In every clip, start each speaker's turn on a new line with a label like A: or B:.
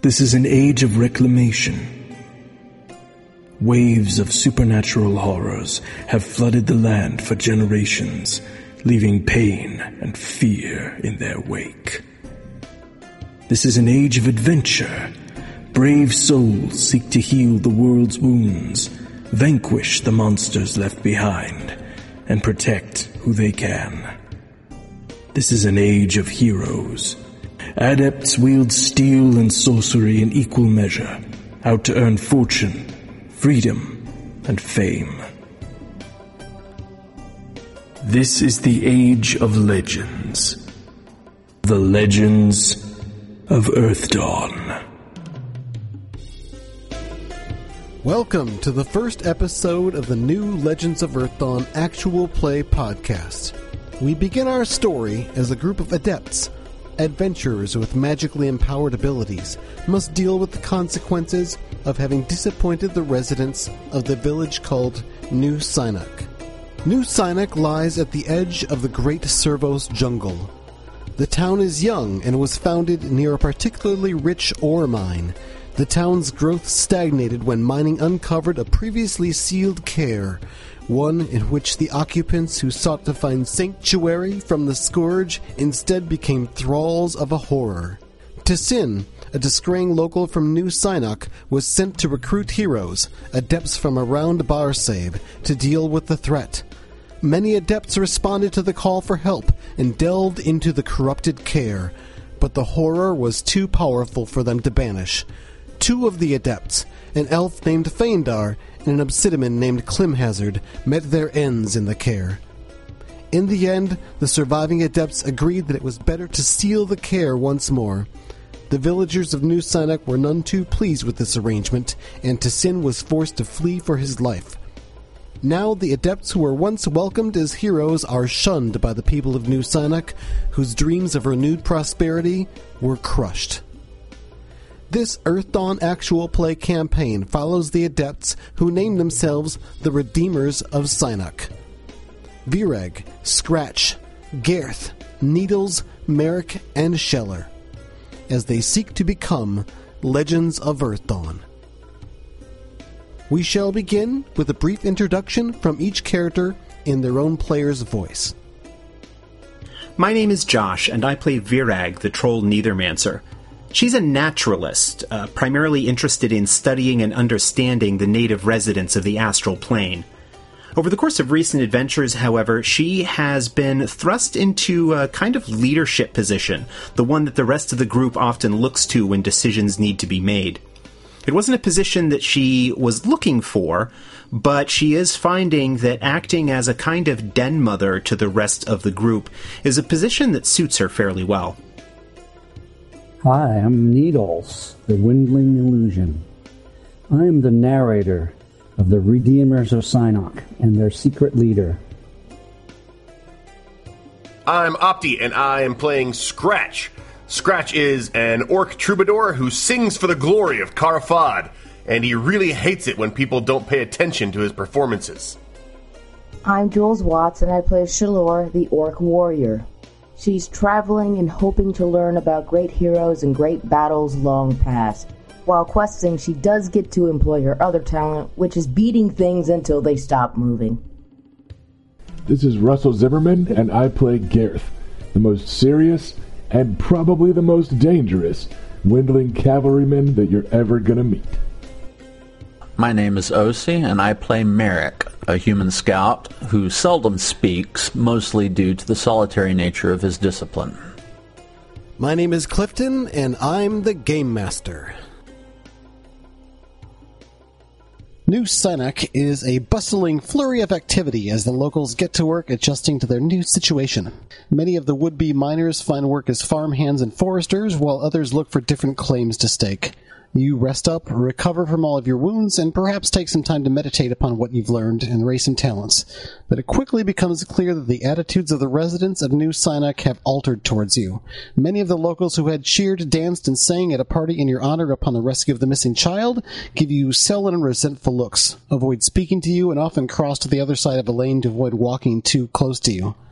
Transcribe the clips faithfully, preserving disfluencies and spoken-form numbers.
A: This is an age of reclamation. Waves of supernatural horrors have flooded the land for generations, leaving pain and fear in their wake. This is an age of adventure. Brave souls seek to heal the world's wounds, vanquish the monsters left behind, and protect who they can. This is an age of heroes. Adepts wield steel and sorcery in equal measure, out to earn fortune, freedom, and fame. This is the age of legends. The legends of Earthdawn.
B: Welcome to the first episode of the new Legends of Earthdawn actual play podcast. We begin our story as a group of adepts, adventurers with magically empowered abilities, must deal with the consequences of having disappointed the residents of the village called New Sinnock. New Sinnock lies at the edge of the Great Servos jungle. The town is young and was founded near a particularly rich ore mine. The town's growth stagnated when mining uncovered a previously sealed care, one in which the occupants who sought to find sanctuary from the scourge instead became thralls of a horror. Tessin, a disgraying local from New Sinnock, was sent to recruit heroes, adepts from around Barsab, to deal with the threat. Many adepts responded to the call for help and delved into the corrupted care, but the horror was too powerful for them to banish. Two of the adepts, an elf named Feindar and an obsidian named Klimhazard, met their ends in the care. In the end, the surviving adepts agreed that it was better to seal the care once more. The villagers of New Sinnock were none too pleased with this arrangement, and Tessin was forced to flee for his life. Now the adepts who were once welcomed as heroes are shunned by the people of New Sinnock, whose dreams of renewed prosperity were crushed. This Earthdawn actual play campaign follows the adepts who name themselves the Redeemers of Sinnock. Virag, Scratch, Gareth, Needles, Merrick, and Scheller, as they seek to become Legends of Earthdawn. We shall begin with a brief introduction from each character in their own player's voice.
C: My name is Josh, and I play Virag, the Troll Neithermancer. She's a naturalist, uh, primarily interested in studying and understanding the native residents of the astral plane. Over the course of recent adventures, however, she has been thrust into a kind of leadership position, the one that the rest of the group often looks to when decisions need to be made. It wasn't a position that she was looking for, but she is finding that acting as a kind of den mother to the rest of the group is a position that suits her fairly well.
D: Hi, I'm Needles, the Windling Illusion. I am the narrator of the Redeemers of Sinnock and their secret leader.
E: I'm Opti, and I am playing Scratch. Scratch is an orc troubadour who sings for the glory of Karafad, and he really hates it when people don't pay attention to his performances.
F: I'm Jules Watts, and I play Shalor, the orc warrior. She's traveling and hoping to learn about great heroes and great battles long past. While questing, she does get to employ her other talent, which is beating things until they stop moving.
G: This is Russell Zimmerman, and I play Gareth, the most serious and probably the most dangerous Windling cavalryman that you're ever gonna meet.
H: My name is Osi, and I play Merrick, a human scout who seldom speaks, mostly due to the solitary nature of his discipline.
B: My name is Clifton, and I'm the Game Master. New Sinnock is a bustling flurry of activity as the locals get to work adjusting to their new situation. Many of the would-be miners find work as farmhands and foresters, while others look for different claims to stake. You rest up, recover from all of your wounds, and perhaps take some time to meditate upon what you've learned and raise some talents. But it quickly becomes clear that the attitudes of the residents of New Sinnock have altered towards you. Many of the locals who had cheered, danced, and sang at a party in your honor upon the rescue of the missing child give you sullen and resentful looks, avoid speaking to you, and often cross to the other side of a lane to avoid walking too close to you.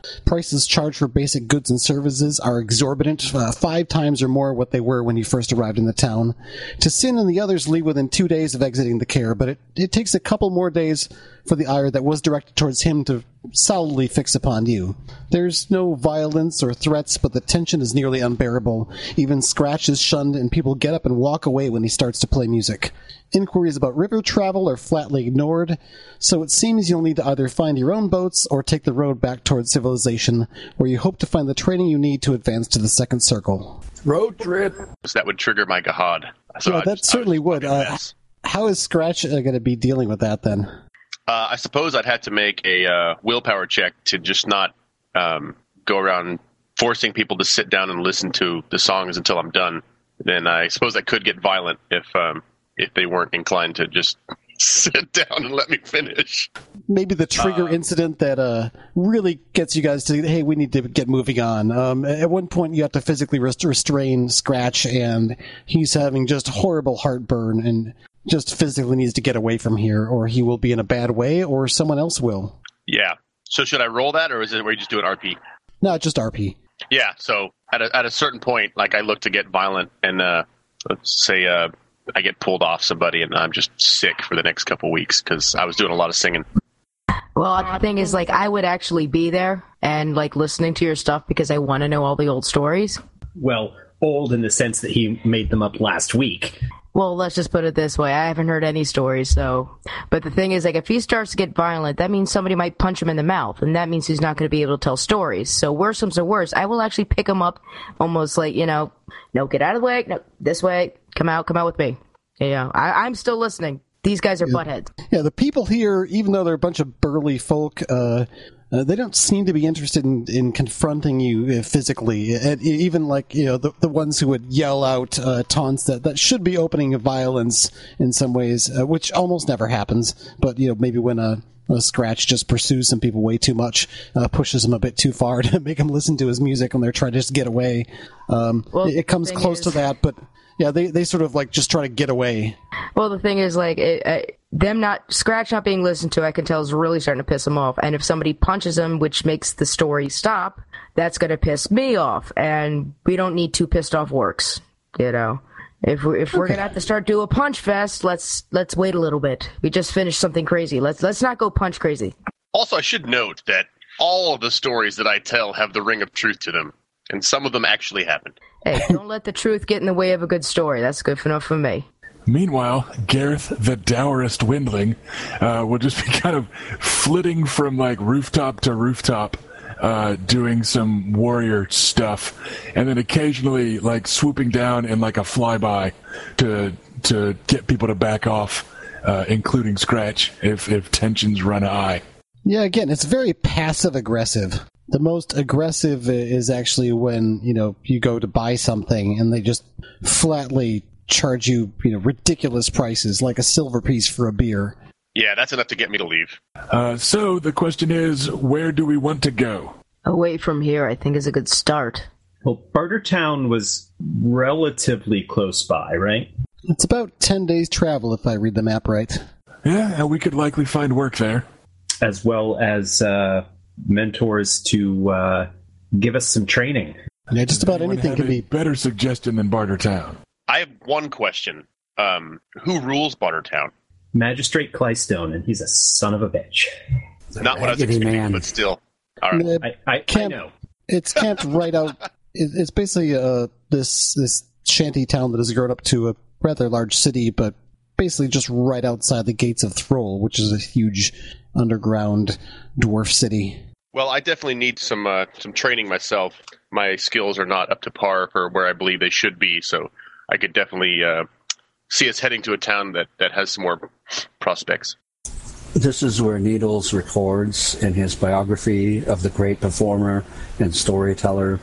B: Prices charged for basic goods and services are exorbitant, uh, five times or more what they were when you first arrived in the town. T'Sin and the others leave within two days of exiting the care, but it, it takes a couple more days for the ire that was directed towards him to solidly fix upon you. There's no violence or threats, but the tension is nearly unbearable. Even Scratch is shunned, and people get up and walk away when he starts to play music. Inquiries about river travel are flatly ignored, so it seems you'll need to either find your own boats or take the road back towards civilization, where you hope to find the training you need to advance to the second circle.
I: Road trip.
E: That would trigger my Gahad. So
B: yeah,
E: I
B: that
E: just,
B: certainly
E: would.
B: would. Uh, how is Scratch uh, going to be dealing with that, then?
E: Uh, I suppose I'd have to make a uh, willpower check to just not um, go around forcing people to sit down and listen to the songs until I'm done. Then I suppose I could get violent if um, if they weren't inclined to just sit down and let me finish.
B: Maybe the trigger
E: uh,
B: incident that uh, really gets you guys to, hey, we need to get moving on. Um, at one point, you have to physically rest- restrain Scratch, and he's having just horrible heartburn and just physically needs to get away from here, or he will be in a bad way, or someone else will.
E: Yeah. So should I roll that, or is it where you just do an R P?
B: No, just R P.
E: Yeah. So at a, at a certain point, like I look to get violent, and uh, let's say uh, I get pulled off somebody, and I'm just sick for the next couple weeks because I was doing a lot of singing.
F: Well, the thing is, like, I would actually be there and, like, listening to your stuff because I want to know all the old stories.
C: Well, old in the sense that he made them up last week.
F: Well, let's just put it this way. I haven't heard any stories, so... But the thing is, like, if he starts to get violent, that means somebody might punch him in the mouth, and that means he's not going to be able to tell stories. So worse comes to worse, I will actually pick him up almost like, you know, no, get out of the way, no, this way, come out, come out with me. You know, I, I'm still listening. These guys are
B: yeah.
F: buttheads.
B: Yeah, the people here, even though they're a bunch of burly folk, uh, uh, they don't seem to be interested in, in confronting you uh, physically. And even like, you know, the, the ones who would yell out uh, taunts that, that should be opening violence in some ways, uh, which almost never happens. But, you know, maybe when a, a Scratch just pursues some people way too much, uh, pushes them a bit too far to make them listen to his music when they're trying to just get away. Um, well, it, it comes close is- to that, but... Yeah, they, they sort of, like, just try to get away.
F: Well, the thing is, like, it, uh, them not, Scratch not being listened to, I can tell is really starting to piss him off. And if somebody punches him, which makes the story stop, that's going to piss me off. And we don't need two pissed off orcs, you know. If we're, if we're okay. going to have to start do a punch fest, let's let's wait a little bit. We just finished something crazy. Let's let's not go punch crazy.
E: Also, I should note that all of the stories that I tell have the ring of truth to them. And some of them actually happened.
F: Hey, don't let the truth get in the way of a good story. That's good enough for me.
G: Meanwhile, Gareth, the dourest windling, uh, will just be kind of flitting from, like, rooftop to rooftop, uh, doing some warrior stuff, and then occasionally, like, swooping down in, like, a flyby to to get people to back off, uh, including Scratch, if, if tensions run high.
B: Yeah, again, it's very passive-aggressive. The most aggressive is actually when, you know, you go to buy something and they just flatly charge you, you know, ridiculous prices, like a silver piece for a beer.
E: Yeah, that's enough to get me to leave.
G: Uh, so the question is, where do we want to go?
F: Away from here, I think, is a good start.
C: Well, Bartertown was relatively close by, right?
B: It's about ten days' travel, if I read the map right.
G: Yeah, and we could likely find work there.
C: As well as... Uh, mentors to uh, give us some training.
B: Yeah, just about
G: Anyone
B: anything could be
G: better suggestion than Bartertown.
E: I have one question. Um, who rules Bartertown?
C: Magistrate Clystone, and he's a son of a bitch.
E: Not what I was expecting, man. But still. All right.
B: Uh,
C: I, I,
B: camp,
C: I know.
B: It's camped right out. It, it's basically uh, this this shanty town that has grown up to a rather large city, but basically just right outside the gates of Thrall, which is a huge underground dwarf city.
E: Well, I definitely need some uh, some training myself. My skills are not up to par for where I believe they should be, so I could definitely uh, see us heading to a town that, that has some more prospects.
D: This is where Needles records in his biography of the great performer and storyteller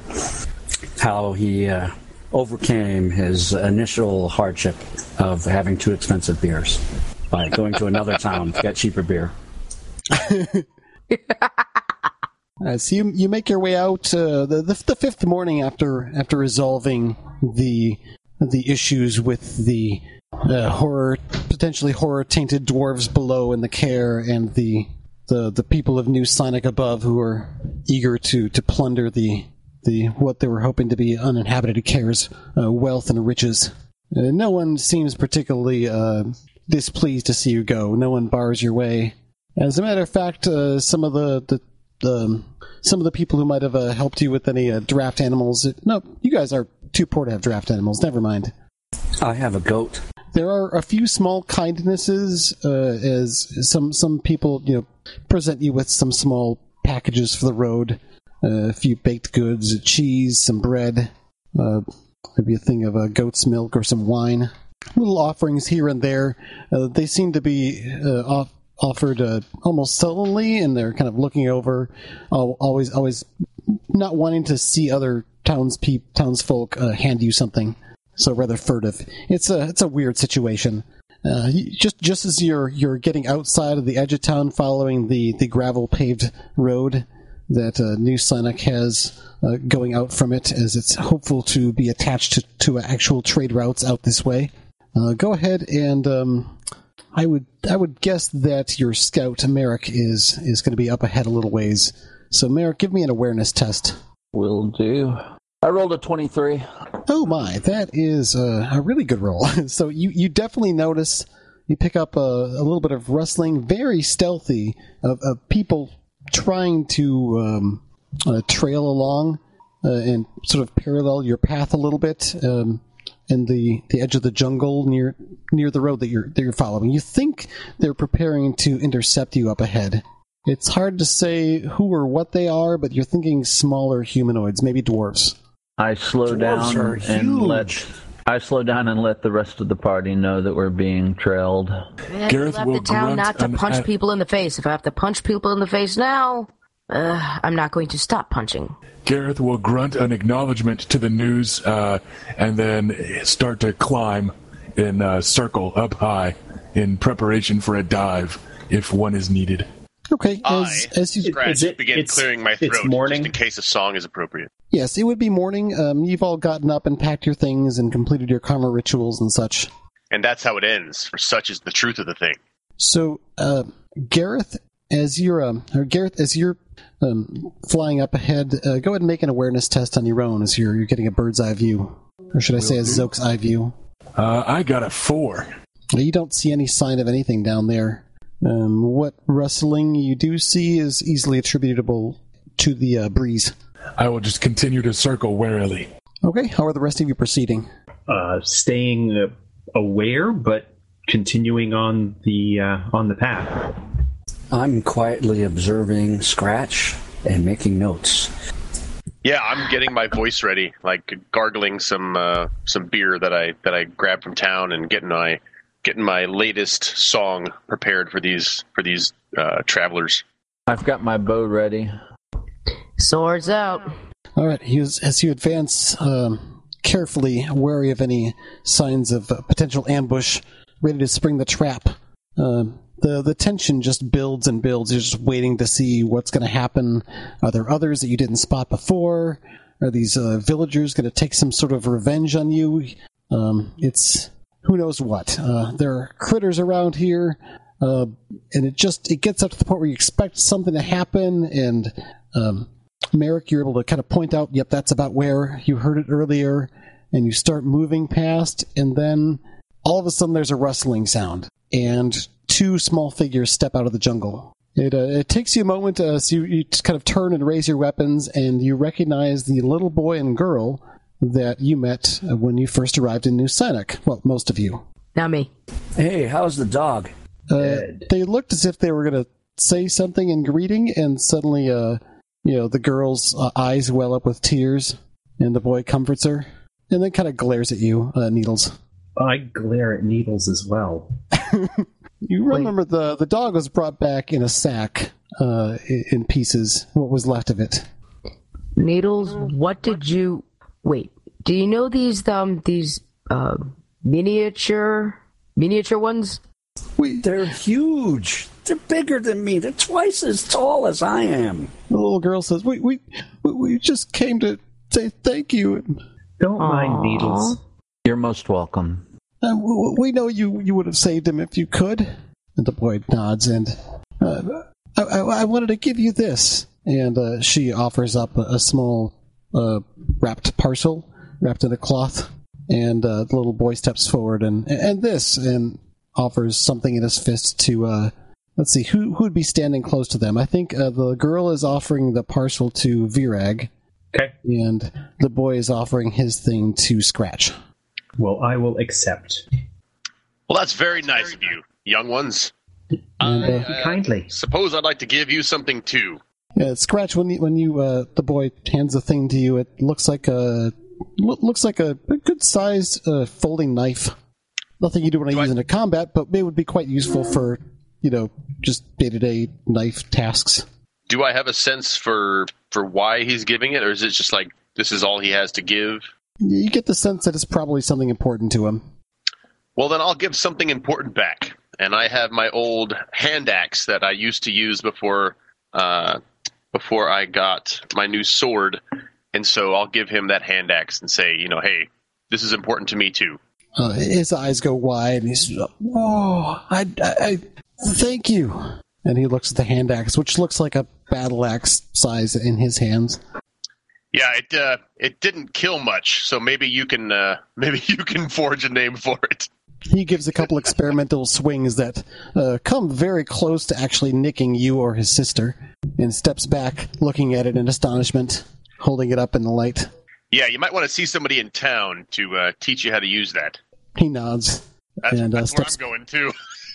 D: how he uh, overcame his initial hardship of having too expensive beers by going to another town to get cheaper beer.
B: Uh, so you you make your way out uh, the, the the fifth morning after after resolving the the issues with the uh, horror potentially horror tainted dwarves below in the care and the the, the people of New Sonic above who are eager to, to plunder the the what they were hoping to be uninhabited Care's uh, wealth and riches. Uh, no one seems particularly uh, displeased to see you go. No one bars your way. As a matter of fact, uh, some of the, the, the some of the people who might have uh, helped you with any uh, draft animals. It, no, you guys are too poor to have draft animals. Never mind.
D: I have a goat.
B: There are a few small kindnesses, uh, as some some people, you know, present you with some small packages for the road, uh, a few baked goods, cheese, some bread, uh, maybe a thing of uh, goat's milk or some wine. Little offerings here and there. Uh, they seem to be uh, off, offered uh, almost sullenly, and they're kind of looking over, uh, always always not wanting to see other townspeople, townsfolk uh, hand you something. So rather furtive. It's a it's a weird situation. Uh, just just as you're you're getting outside of the edge of town, following the, the gravel paved road that uh, New Sonic has uh, going out from it, as it's hopeful to be attached to, to actual trade routes out this way. Uh, go ahead and um, I would I would guess that your scout Merrick is is going to be up ahead a little ways. So Merrick, give me an awareness test.
H: Will do. I rolled a twenty-three.
B: Oh my, that is a, a really good roll. So you, you definitely notice, you pick up a, a little bit of rustling, very stealthy, of, of people trying to um, uh, trail along uh, and sort of parallel your path a little bit um, in the, the edge of the jungle near near the road that you're, that you're following. You think they're preparing to intercept you up ahead. It's hard to say who or what they are, but you're thinking smaller humanoids, maybe dwarves.
H: I slow
B: Dwarves
H: down
B: are
H: and
B: huge.
H: let I slow down and let the rest of the party know that we're being trailed.
I: Yeah,
G: Gareth
I: left
G: will
I: the town
G: grunt
I: not to
G: an-
I: punch
G: an-
I: people in the face. If I have to punch people in the face now, uh, I'm not going to stop punching.
G: Gareth will grunt an acknowledgement to the news, uh, and then start to climb in a circle up high in preparation for a dive if one is needed.
B: Okay,
E: I,
B: as, as you...
E: Scratch,
C: Is it-
E: begin
C: it's-
E: clearing my
C: it's
E: throat
C: morning?
E: just in case a song is appropriate.
B: Yes, it would be morning. Um, you've all gotten up and packed your things and completed your karma rituals and such.
E: And that's how it ends, for such is the truth of the thing.
B: So, uh, Gareth, as you're, um, or Gareth, as you're um, flying up ahead, uh, go ahead and make an awareness test on your own as you're, you're getting a bird's eye view. Or should I say a Zoke's eye view?
G: Uh, I got a four.
B: You don't see any sign of anything down there. Um, what rustling you do see is easily attributable to the uh, breeze.
G: I will just continue to circle warily.
B: Okay, how are the rest of you proceeding?
C: Uh, staying uh, aware, but continuing on the uh, on the path.
D: I'm quietly observing Scratch and making notes.
E: Yeah, I'm getting my voice ready, like gargling some uh, some beer that I that I grabbed from town, and getting my getting my latest song prepared for these for these uh, travelers.
H: I've got my bow ready.
I: Swords out.
B: All right, as, as you advance, um, carefully wary of any signs of uh, potential ambush, ready to spring the trap. Uh, the the tension just builds and builds. You're just waiting to see what's going to happen. Are there others that you didn't spot before? Are these uh, villagers going to take some sort of revenge on you? Um, it's who knows what. Uh, there are critters around here, uh, and it just it gets up to the point where you expect something to happen, and um, Merrick, you're able to kind of point out, yep, that's about where you heard it earlier, and you start moving past, and then all of a sudden there's a rustling sound, and two small figures step out of the jungle. It, uh, it takes you a moment, uh, so you, you kind of turn and raise your weapons, and you recognize the little boy and girl that you met when you first arrived in New Sonic. Well, most of you.
I: Not me.
D: Hey, how's the dog?
B: Uh, they looked as if they were going to say something in greeting, and suddenly, uh, you know, the girl's uh, eyes well up with tears, and the boy comforts her, and then kind of glares at you, uh, Needles.
C: I glare at Needles as well.
B: You remember the the dog was brought back in a sack, uh, in pieces, what was left of it.
I: Needles, what did you... Wait, do you know these, um, these, uh, miniature, miniature ones?
B: We,
D: They're huge. They're bigger than me. They're twice as tall as I am.
B: the little girl says, we, we, we just came to say thank you.
C: Don't mind
I: Aw.
C: Needles.
H: You're most welcome.
B: Uh, we know you, you would have saved him if you could. And the boy nods, and uh, I, I, I wanted to give you this. And uh, she offers up a, a small uh, wrapped parcel, wrapped in a cloth. And uh, the little boy steps forward and, and this, and offers something in his fist to, uh, let's see, who who would be standing close to them? I think uh, the girl is offering the parcel to Virag.
C: Okay.
B: And the boy is offering his thing to Scratch.
C: Well, I will accept.
J: Well, that's very nice of you, young ones.
B: And,
J: I,
B: uh,
J: uh,
C: kindly.
J: Suppose I'd like to give you something, too.
B: Yeah, Scratch, when you, when you uh, the boy hands the thing to you, it looks like a looks like a, a good-sized uh, folding knife. Nothing you do want to use I... in a combat, but it would be quite useful for, you know, just day-to-day knife tasks.
J: Do I have a sense for for why he's giving it, or is it just like, this is all he has to give?
B: You get the sense that it's probably something important to him.
J: Well, then I'll give something important back. And I have my old hand axe that I used to use before uh, before I got my new sword. And so I'll give him that hand axe and say, you know, hey, this is important to me too.
B: Uh, his eyes go wide, and he's, whoa, I, I, I, thank you. And he looks at the hand axe, which looks like a battle axe size in his hands.
J: Yeah, it uh, it didn't kill much, so maybe you can uh, maybe you can forge a name for it.
B: He gives a couple experimental swings that uh, come very close to actually nicking you or his sister, and steps back, looking at it in astonishment, holding it up in the light.
J: Yeah, you might want to see somebody in town to uh, teach you how to use that.
B: He nods.
J: That's,
B: and,
J: that's
B: uh,
J: where
B: steps...
J: I'm going, too.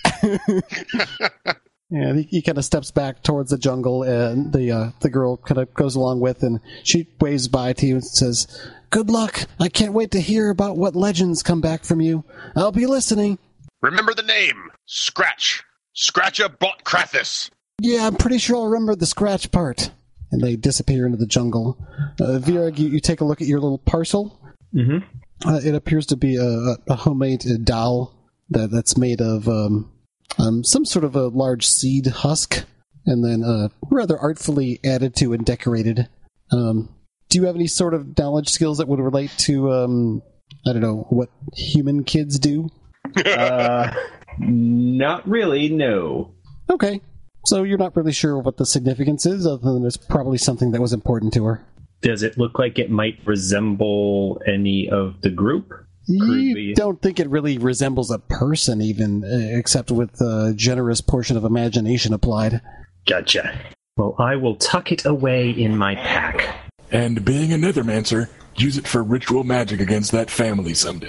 B: Yeah, he, he kind of steps back towards the jungle, and the uh, the girl kind of goes along with, and she waves bye to you and says, "Good luck. I can't wait to hear about what legends come back from you. I'll be listening."
J: Remember the name. Scratch. Scratcha bought Krathus.
B: Yeah, I'm pretty sure I'll remember the Scratch part. And they disappear into the jungle. Uh, Virag, you, you take a look at your little parcel.
C: Mm-hmm.
B: Uh, it appears to be a, a homemade uh, doll that, that's made of um, um, some sort of a large seed husk, and then uh, rather artfully added to and decorated. Um, do you have any sort of knowledge skills that would relate to, um, I don't know, what human kids do?
C: uh, not really, no.
B: Okay. So you're not really sure what the significance is, other than it's probably something that was important to her.
C: Does it look like it might resemble any of the group?
B: You don't think it really resembles a person, even, uh, except with a generous portion of imagination applied.
C: Gotcha. Well, I will tuck it away in my pack.
G: And being a Nethermancer, use it for ritual magic against that family someday.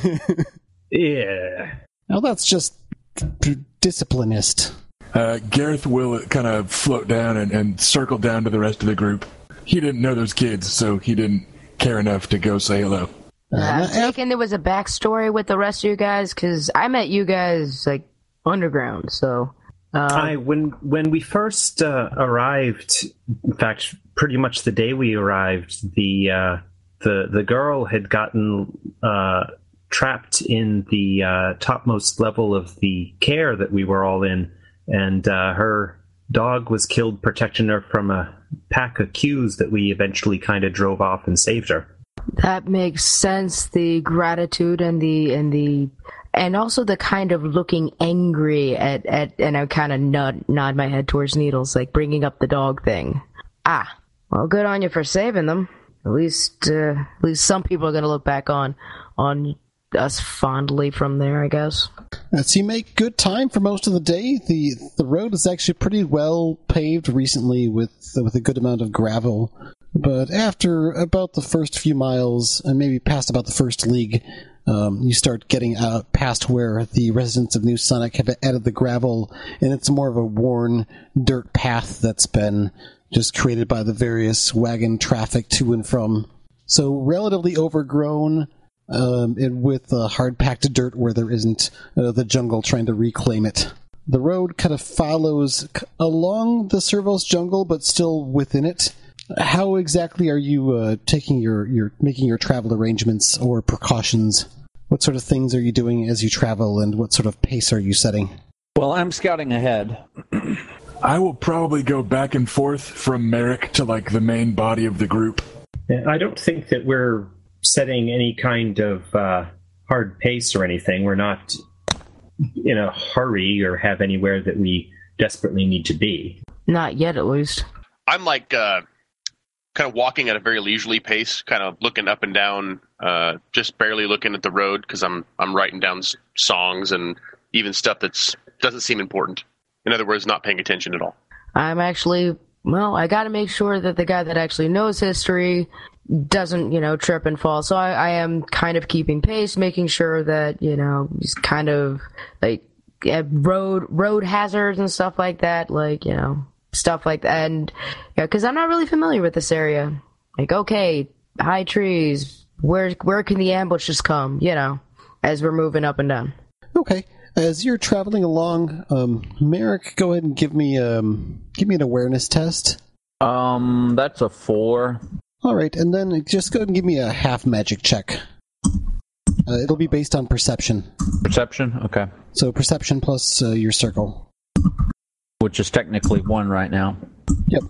C: Yeah.
B: Now that's just disciplinist.
G: Uh, Gareth will kind of float down and, and circle down to the rest of the group. He didn't know those kids, so he didn't care enough to go say hello.
I: Uh, I'm thinking there was a backstory with the rest of you guys, because I met you guys, like, underground, so... Uh,
C: I, when when we first uh, arrived, in fact, pretty much the day we arrived, the uh, the the girl had gotten uh, trapped in the uh, topmost level of the care that we were all in, and uh, her dog was killed protecting her from a pack of cues that we eventually kind of drove off and saved her.
I: That makes sense. The gratitude and the and the and also the kind of looking angry at, at and I kind of nod nod my head towards Needles, like bringing up the dog thing. Ah, well, good on you for saving them. At least uh, at least some people are going to look back on on us fondly from there, I guess.
B: Uh, so you make good time for most of the day. The the road is actually pretty well paved recently with with a good amount of gravel. But after about the first few miles, and maybe past about the first league, um, you start getting out past where the residents of New Sonic have added the gravel, and it's more of a worn dirt path that's been just created by the various wagon traffic to and from. So relatively overgrown, um, and with uh, hard-packed dirt where there isn't uh, the jungle trying to reclaim it. The road kind of follows along the Servos jungle, but still within it. How exactly are you uh, taking your, your making your travel arrangements or precautions? What sort of things are you doing as you travel, and what sort of pace are you setting?
D: Well, I'm scouting ahead.
G: I will probably go back and forth from Merrick to like the main body of the group.
C: I don't think that we're setting any kind of uh, hard pace or anything. We're not in a hurry or have anywhere that we desperately need to be.
I: Not yet, at least.
J: I'm like uh, kind of walking at a very leisurely pace, kind of looking up and down, uh, just barely looking at the road because I'm I'm writing down s- songs and even stuff that's doesn't seem important. In other words, not paying attention at all.
I: I'm actually, well, I got to make sure that the guy that actually knows history doesn't, you know, trip and fall. So I, I am kind of keeping pace, making sure that, you know, he's kind of like uh, road road hazards and stuff like that, like, you know, stuff like that. And yeah, because I'm not really familiar with this area. Like, okay, high trees, where where can the ambushes come? You know, as we're moving up and down.
B: Okay. As you're traveling along, um, Merrick, go ahead and give me um, give me an awareness test.
H: Um, that's a four.
B: All right, and then just go ahead and give me a half magic check. Uh, it'll be based on perception.
H: Perception? Okay.
B: So perception plus uh, your circle.
H: Which is technically one right now.
B: Yep.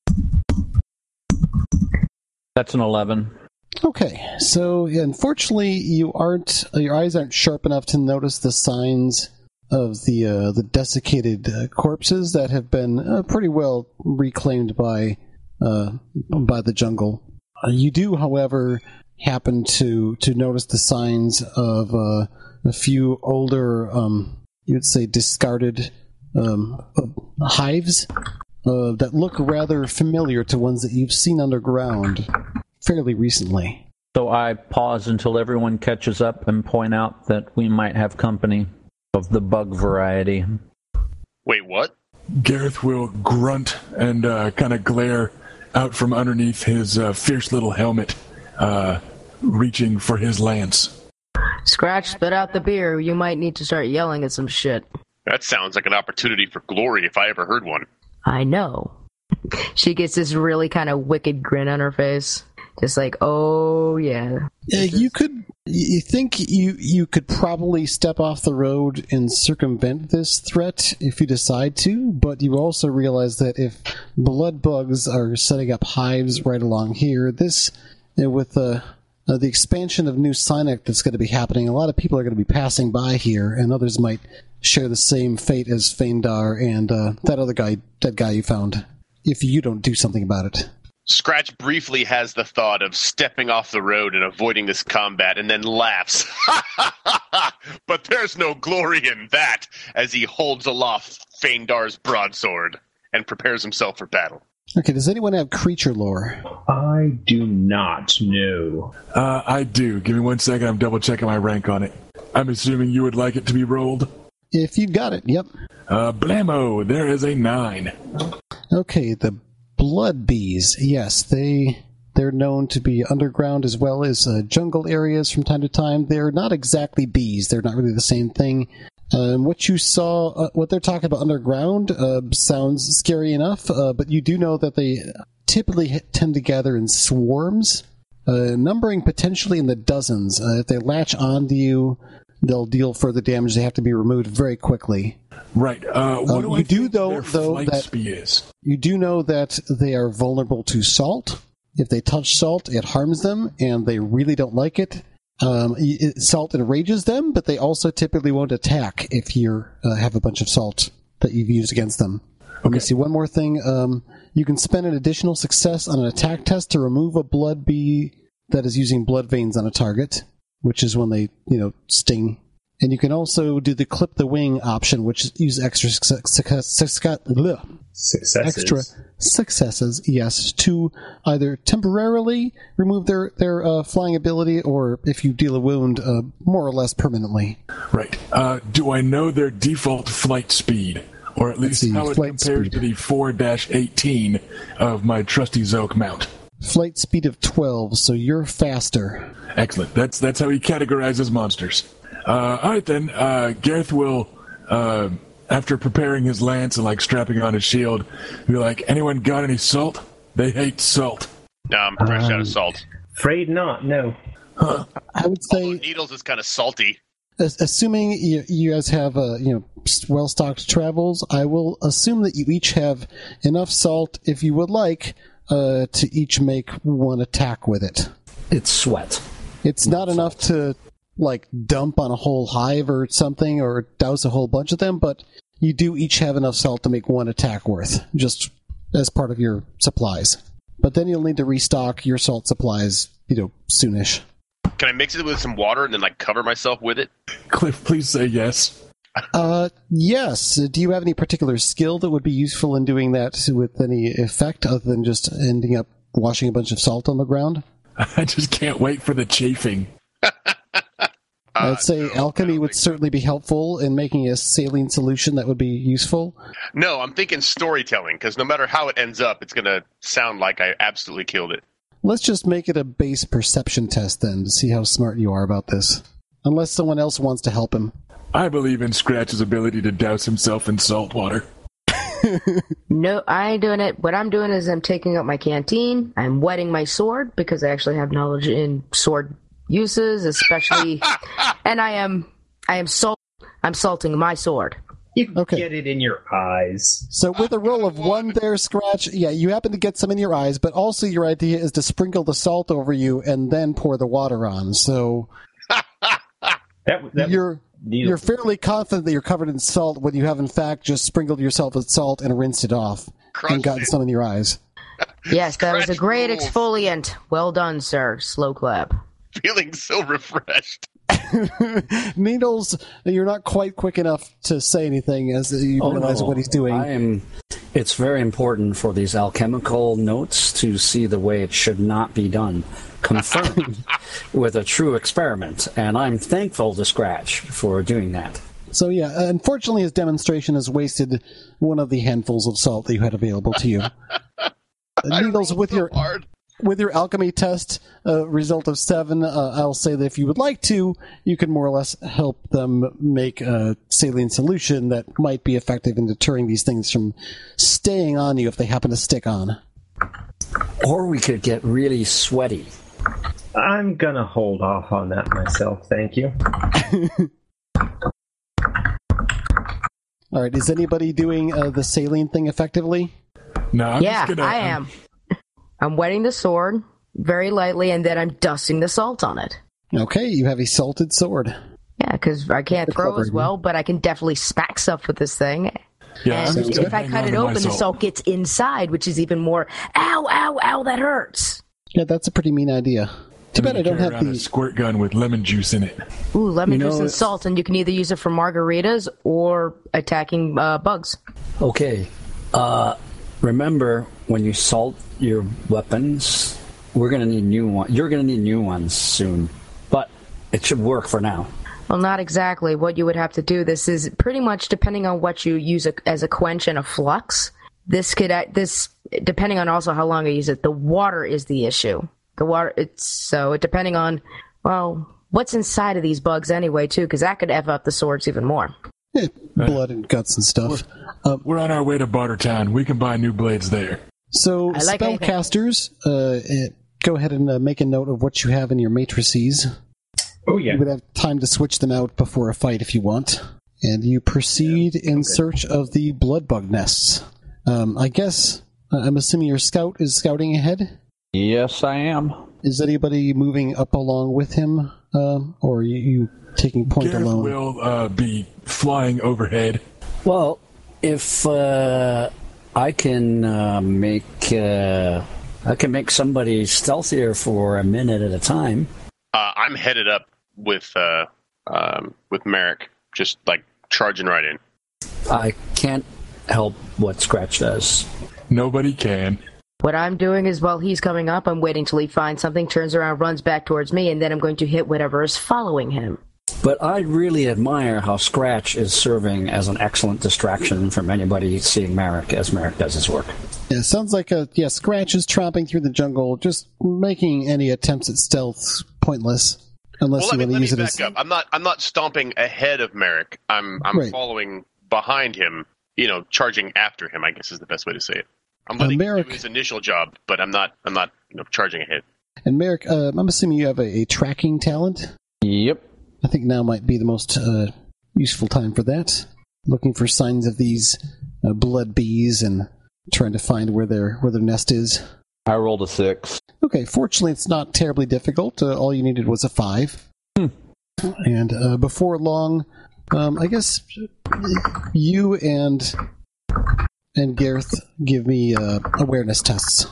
H: That's an eleven.
B: Okay, so yeah, unfortunately, you aren't. Your eyes aren't sharp enough to notice the signs of the uh, the desiccated uh, corpses that have been uh, pretty well reclaimed by uh, by the jungle. Uh, you do, however, happen to to notice the signs of uh, a few older, um, you would say, discarded um, hives uh, that look rather familiar to ones that you've seen underground fairly recently.
H: So I pause until everyone catches up and point out that we might have company of the bug variety.
J: Wait, what?
G: Gareth will grunt and uh, kind of glare out from underneath his uh, fierce little helmet, uh, reaching for his lance.
I: Scratch, spit out the beer. You might need to start yelling at some shit.
J: That sounds like an opportunity for glory if I ever heard one.
I: I know. She gets this really kind of wicked grin on her face. Just like, oh, yeah.
B: Yeah, you could... You think you, you could probably step off the road and circumvent this threat if you decide to, but you also realize that if blood bugs are setting up hives right along here, this, uh, with uh, uh, the expansion of New Sinek that's going to be happening, a lot of people are going to be passing by here, and others might share the same fate as Feindar and uh, that other guy, that guy you found, if you don't do something about it.
J: Scratch briefly has the thought of stepping off the road and avoiding this combat, and then laughs. But there's no glory in that, as he holds aloft Feindar's broadsword and prepares himself for battle.
B: Okay, does anyone have creature lore?
K: I do not know.
G: Uh, I do. Give me one second, I'm double-checking my rank on it. I'm assuming you would like it to be rolled?
B: If you got it, yep.
G: Uh, blammo, there is a nine.
B: Okay, the blood bees, yes, they, they're known to be underground as well as uh, jungle areas from time to time. They're not exactly bees. They're not really the same thing. Um, what you saw, uh, what they're talking about underground uh, sounds scary enough, uh, but you do know that they typically tend to gather in swarms, uh, numbering potentially in the dozens. Uh, if they latch onto you, they'll deal further damage. They have to be removed very quickly.
G: Right. Uh, what
B: um,
G: do
B: you
G: I
B: do
G: think
B: though,
G: their
B: though
G: flight
B: that
G: speed is?
B: You do know that they are vulnerable to salt. If they touch salt, it harms them, and they really don't like it. Um, it salt enrages them, but they also typically won't attack if you uh, have a bunch of salt that you've used against them. Let me see one more thing. Um, you can spend an additional success on an attack test to remove a blood bee that is using blood veins on a target, which is when they, you know, sting. And you can also do the clip the wing option, which uses extra success, success,
K: successes.
B: extra successes, yes, to either temporarily remove their their uh, flying ability, or if you deal a wound, uh, more or less permanently.
G: Right. Uh, do I know their default flight speed, or at least how it compares
B: speed.
G: to the four eighteen of my trusty Zoke mount?
B: Flight speed of twelve, so you're faster.
G: Excellent. That's that's how he categorizes monsters. Uh, all right, then. Uh, Gareth will, uh, after preparing his lance and, like, strapping on his shield, be like, anyone got any salt? They hate salt.
J: No, I'm fresh
K: Um,
J: out of salt.
K: Afraid not, no.
G: Huh.
B: I would say,
J: Although Needles is kind of salty.
B: as, assuming you, you guys have uh, you know well-stocked travels, I will assume that you each have enough salt, if you would like, uh, to each make one attack with it.
D: It's sweat.
B: It's not enough to, like, dump on a whole hive or something, or douse a whole bunch of them, but you do each have enough salt to make one attack worth, just as part of your supplies. But then you'll need to restock your salt supplies, you know, soonish.
J: Can I mix it with some water and then like cover myself with it?
G: Cliff, please say yes.
B: Uh, yes. Do you have any particular skill that would be useful in doing that with any effect other than just ending up washing a bunch of salt on the ground?
G: I just can't wait for the chafing.
B: I'd say
J: no,
B: alchemy would certainly be helpful in making a saline solution that would be useful.
J: No, I'm thinking storytelling, because no matter how it ends up, it's going to sound like I absolutely killed it.
B: Let's just make it a base perception test then to see how smart you are about this. Unless someone else wants to help him.
G: I believe in Scratch's ability to douse himself in salt water.
I: No, I ain't doing it. What I'm doing is I'm taking out my canteen, I'm wetting my sword, because I actually have knowledge in sword uses, especially, and I am, I am salt, I'm salting my sword.
K: You can
B: Okay.
K: get it in your eyes.
B: So with a roll of one there, Scratch, yeah, you happen to get some in your eyes, but also your idea is to sprinkle the salt over you and then pour the water on. So
K: That, that
B: you're
K: Needle.
B: you're fairly confident that you're covered in salt when you have in fact just sprinkled yourself with salt and rinsed it off
J: Crushed
B: and gotten
J: it.
B: some in your eyes.
I: Yes, that was a
J: Scratch
I: great
J: rules.
I: exfoliant. Well done, sir. Slow clap.
J: Feeling so refreshed.
B: Needles, you're not quite quick enough to say anything as you
D: Oh,
B: realize
D: no.
B: what he's doing.
D: I am. It's very important for these alchemical notes to see the way it should not be done, confirmed with a true experiment, and I'm thankful to Scratch for doing that.
B: So yeah, unfortunately his demonstration has wasted one of the handfuls of salt that you had available to you. Needles,
J: rolled
B: with
J: so
B: your
J: hard.
B: with your alchemy test uh, result of seven, uh, I'll say that if you would like to, you can more or less help them make a saline solution that might be effective in deterring these things from staying on you if they happen to stick on.
D: Or we could get really sweaty.
K: I'm gonna hold off on that myself, thank you.
B: All right, is anybody doing uh, the saline thing effectively?
G: No, I'm
I: yeah,
G: just gonna,
I: I
G: I'm-
I: am. I'm wetting the sword very lightly, and then I'm dusting the salt on it.
B: Okay, you have a salted sword.
I: Yeah, because I can't
B: That's
I: throw
B: clever,
I: as well, but I can definitely smack stuff with this thing.
G: Yeah, I'm
I: And
G: just gonna
I: if I
G: hang
I: cut
G: on
I: it
G: to my
I: open, the salt gets inside, which is even more, ow, ow, ow, that hurts.
B: Yeah, that's a pretty mean idea. Too
G: I'm
B: bad I
G: gonna
B: don't
G: carry
B: have
G: around a
B: the...
G: squirt gun with lemon juice in it.
I: Ooh, lemon
D: You know,
I: juice and
D: it's-
I: salt, and you can either use it for margaritas or attacking uh, bugs.
D: Okay. Uh, remember, when you salt your weapons, we're going to need new ones. You're going to need new ones soon. But it should work for now.
I: Well, not exactly. What you would have to do, this is pretty much depending on what you use a, as a quench and a flux. This could, act- this depending on also how long I use it, the water is the issue. The water, it's, so depending on, well, what's inside of these bugs anyway, too, because that could F up the swords even more.
B: eh, blood and guts and stuff. Um,
G: We're on our way to Bartertown. We can buy new blades there.
B: so,
I: I like anything.
B: spellcasters, uh, eh, go ahead and uh, make a note of what you have in your matrices.
K: Oh yeah.
B: You would have time to switch them out before a fight if you want. And you proceed in search of the blood bug nests. Um, I guess, uh, I'm assuming your scout is scouting ahead?
H: Yes, I am.
B: Is anybody moving up along with him? Uh, or are you, you taking point
G: Gareth
B: alone?
G: will uh, be flying overhead.
D: Well, if uh, I can uh, make uh, I can make somebody stealthier for a minute at a time.
J: Uh, I'm headed up with uh, um, with Merrick, just like charging right in.
D: I can't help what Scratch does.
G: Nobody can.
I: What I'm doing is while he's coming up, I'm waiting till he finds something, turns around, runs back towards me, and then I'm going to hit whatever is following him.
D: But I really admire how Scratch is serving as an excellent distraction from anybody seeing Merrick as Merrick does his work.
B: Yeah, it sounds like a yeah. Scratch is tromping through the jungle, just making any attempts at stealth pointless, unless
J: Well, let
B: you
J: me,
B: want to
J: let me
B: use it
J: back
B: as.
J: up. I'm not. I'm not stomping ahead of Merrick. I'm. I'm
B: Right.
J: following behind him. You know, charging after him. I guess is the best way to say it. I'm
B: Uh,
J: letting him
B: Merrick-
J: do his initial job, but I'm not. I'm not. You know, charging ahead.
B: And Merrick, uh, I'm assuming you have a, a tracking talent.
H: Yep.
B: I think now might be the most uh, useful time for that. Looking for signs of these uh, blood bees and trying to find where their where their nest is.
H: I rolled a six.
B: Okay, fortunately, it's not terribly difficult. Uh, all you needed was a five. And uh, before long, Um, I guess you and and Gareth give me uh, awareness tests.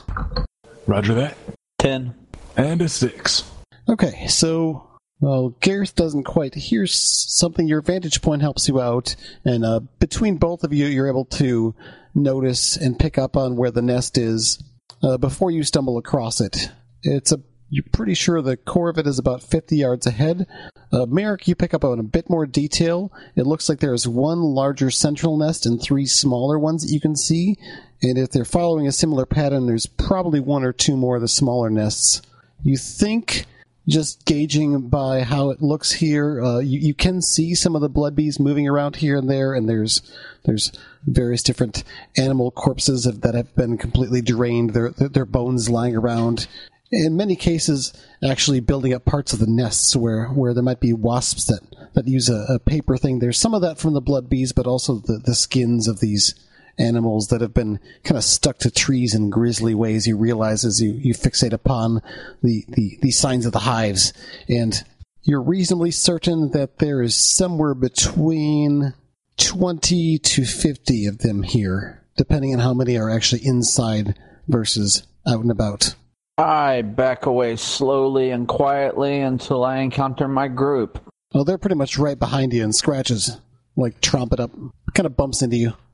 G: Roger that.
H: Ten.
G: And a six.
B: Okay, so, well, Gareth doesn't quite hear something. Your vantage point helps you out, and uh, between both of you, you're able to notice and pick up on where the nest is uh, before you stumble across it. It's a You're pretty sure the core of it is about fifty yards ahead. Uh, Merrick, you pick up on a bit more detail. It looks like there's one larger central nest and three smaller ones that you can see. And if they're following a similar pattern, there's probably one or two more of the smaller nests. You think, just gauging by how it looks here, uh, you, you can see some of the blood bees moving around here and there, and there's there's various different animal corpses that have been completely drained, their their bones lying around. In many cases, actually building up parts of the nests where, where there might be wasps that, that use a, a paper thing. There's some of that from the blood bees, but also the, the skins of these animals that have been kind of stuck to trees in grisly ways. You realize as you, you fixate upon the, the, the signs of the hives. And you're reasonably certain that there is somewhere between twenty to fifty of them here, depending on how many are actually inside versus out and about.
H: I back away slowly and quietly until I encounter my group.
B: Well, they're pretty much right behind you and scratches, like tromp it up, kind of bumps into you.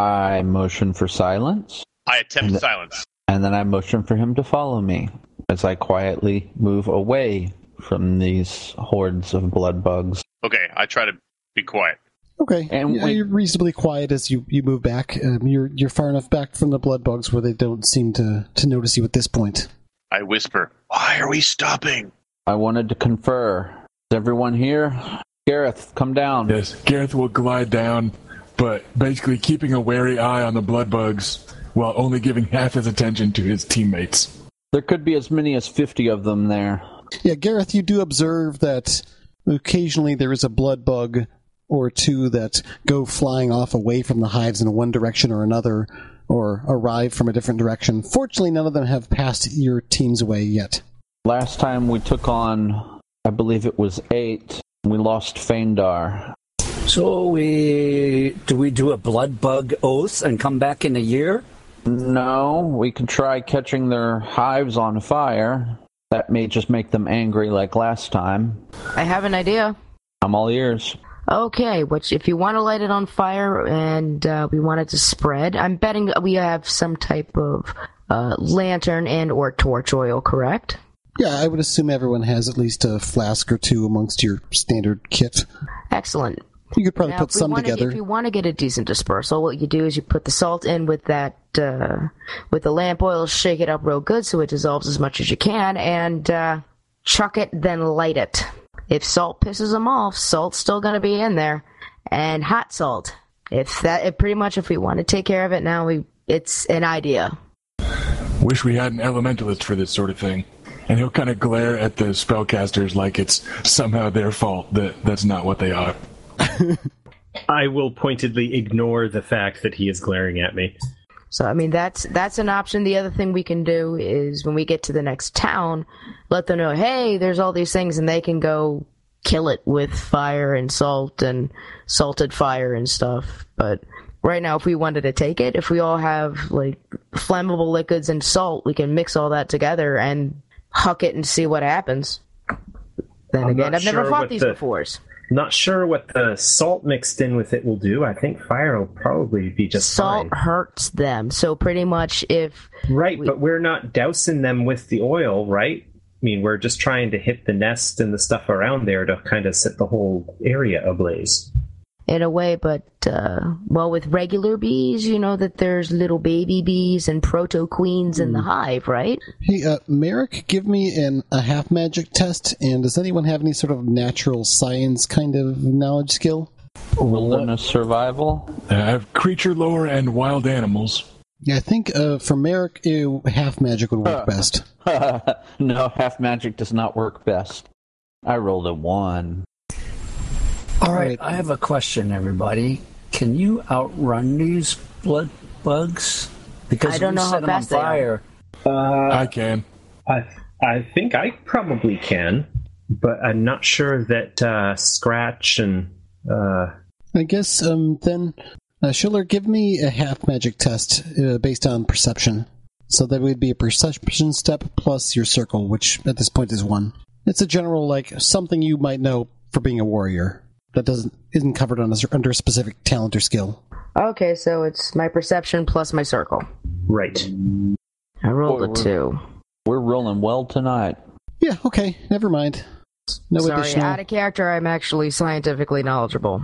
H: I motion for silence.
J: I attempt
H: and,
J: silence.
H: And then I motion for him to follow me as I quietly move away from these hordes of blood bugs.
J: Okay, I try to be quiet.
B: Okay,
H: and
B: yeah,
H: we,
B: you're reasonably quiet as you, you move back. Um, you're you're far enough back from the blood bugs where they don't seem to, to notice you at this point.
J: I whisper, "Why are we stopping?"
H: I wanted to confer. Is everyone here? Gareth, come down.
G: Yes, Gareth will glide down, but basically keeping a wary eye on the blood bugs while only giving half his attention to his teammates.
H: There could be as many as fifty of them there.
B: Yeah, Gareth, you do observe that occasionally there is a blood bug or two that go flying off away from the hives in one direction or another, or arrive from a different direction. Fortunately, none of them have passed your team's way yet.
H: Last time we took on, I believe it was eight, we lost Feindar.
D: So we do we do a blood bug oath and come back in a year?
H: No, we could try catching their hives on fire. That may just make them angry like last time.
I: I have an idea.
H: I'm all ears.
I: Okay, which if you want to light it on fire and uh, we want it to spread, I'm betting we have some type of uh, lantern and or torch oil, correct?
B: Yeah, I would assume everyone has at least a flask or two amongst your standard kit.
I: Excellent.
B: You could probably
I: now,
B: put some
I: wanna,
B: together.
I: If you want to get a decent dispersal, what you do is you put the salt in with that, uh, with the lamp oil, shake it up real good so it dissolves as much as you can, and uh, chuck it, then light it. If salt pisses them off, salt's still going to be in there. And hot salt. If that, if pretty much if we want to take care of it now, we it's an idea.
G: Wish we had an elementalist for this sort of thing. And he'll kind of glare at the spellcasters like it's somehow their fault that that's not what they are.
K: I will pointedly ignore the fact that he is glaring at me.
I: So, I mean, that's that's an option. The other thing we can do is when we get to the next town, let them know, hey, there's all these things, and they can go kill it with fire and salt and salted fire and stuff. But right now, if we wanted to take it, if we all have, like, flammable liquids and salt, we can mix all that together and huck it and see what happens. Then
K: I'm
I: again, I've
K: sure
I: never fought these
K: the...
I: before.
K: Not sure what the salt mixed in with it will do. I think fire will probably be just
I: salt
K: fine.
I: hurts them, so pretty much if...
K: Right,
I: we...
K: but we're not dousing them with the oil, right? I mean, we're just trying to hit the nest and the stuff around there to kind of set the whole area ablaze.
I: In a way, but, uh, well, with regular bees, you know that there's little baby bees and proto-queens mm. in the hive, right?
B: Hey, uh, Merrick, give me an, a half-magic test, and does anyone have any sort of natural science kind of knowledge skill?
H: Wilderness survival?
G: I have creature lore and wild animals.
B: Yeah, I think uh, for Merrick, ew, half-magic would work best.
H: No, half-magic does not work best. I rolled a one.
D: All right, I have a question, everybody. Can you outrun these blood bugs? Because
I: I don't know how fast
D: they are.
K: Uh,
G: I can.
K: I I think I probably can, but I'm not sure that uh, Scratch and Uh,
B: I guess um, then, uh, Schiller, give me a half magic test uh, based on perception. So that would be a perception step plus your circle, which at this point is one. It's a general, like, something you might know for being a warrior that doesn't isn't covered on a, under a specific talent or skill.
I: Okay, so it's my perception plus my circle.
K: Right.
I: I rolled
H: Boy,
I: a
H: we're-
I: two.
H: We're rolling well tonight.
B: Yeah, okay, never mind. No
I: Sorry,
B: additional...
I: out of character, I'm actually scientifically knowledgeable.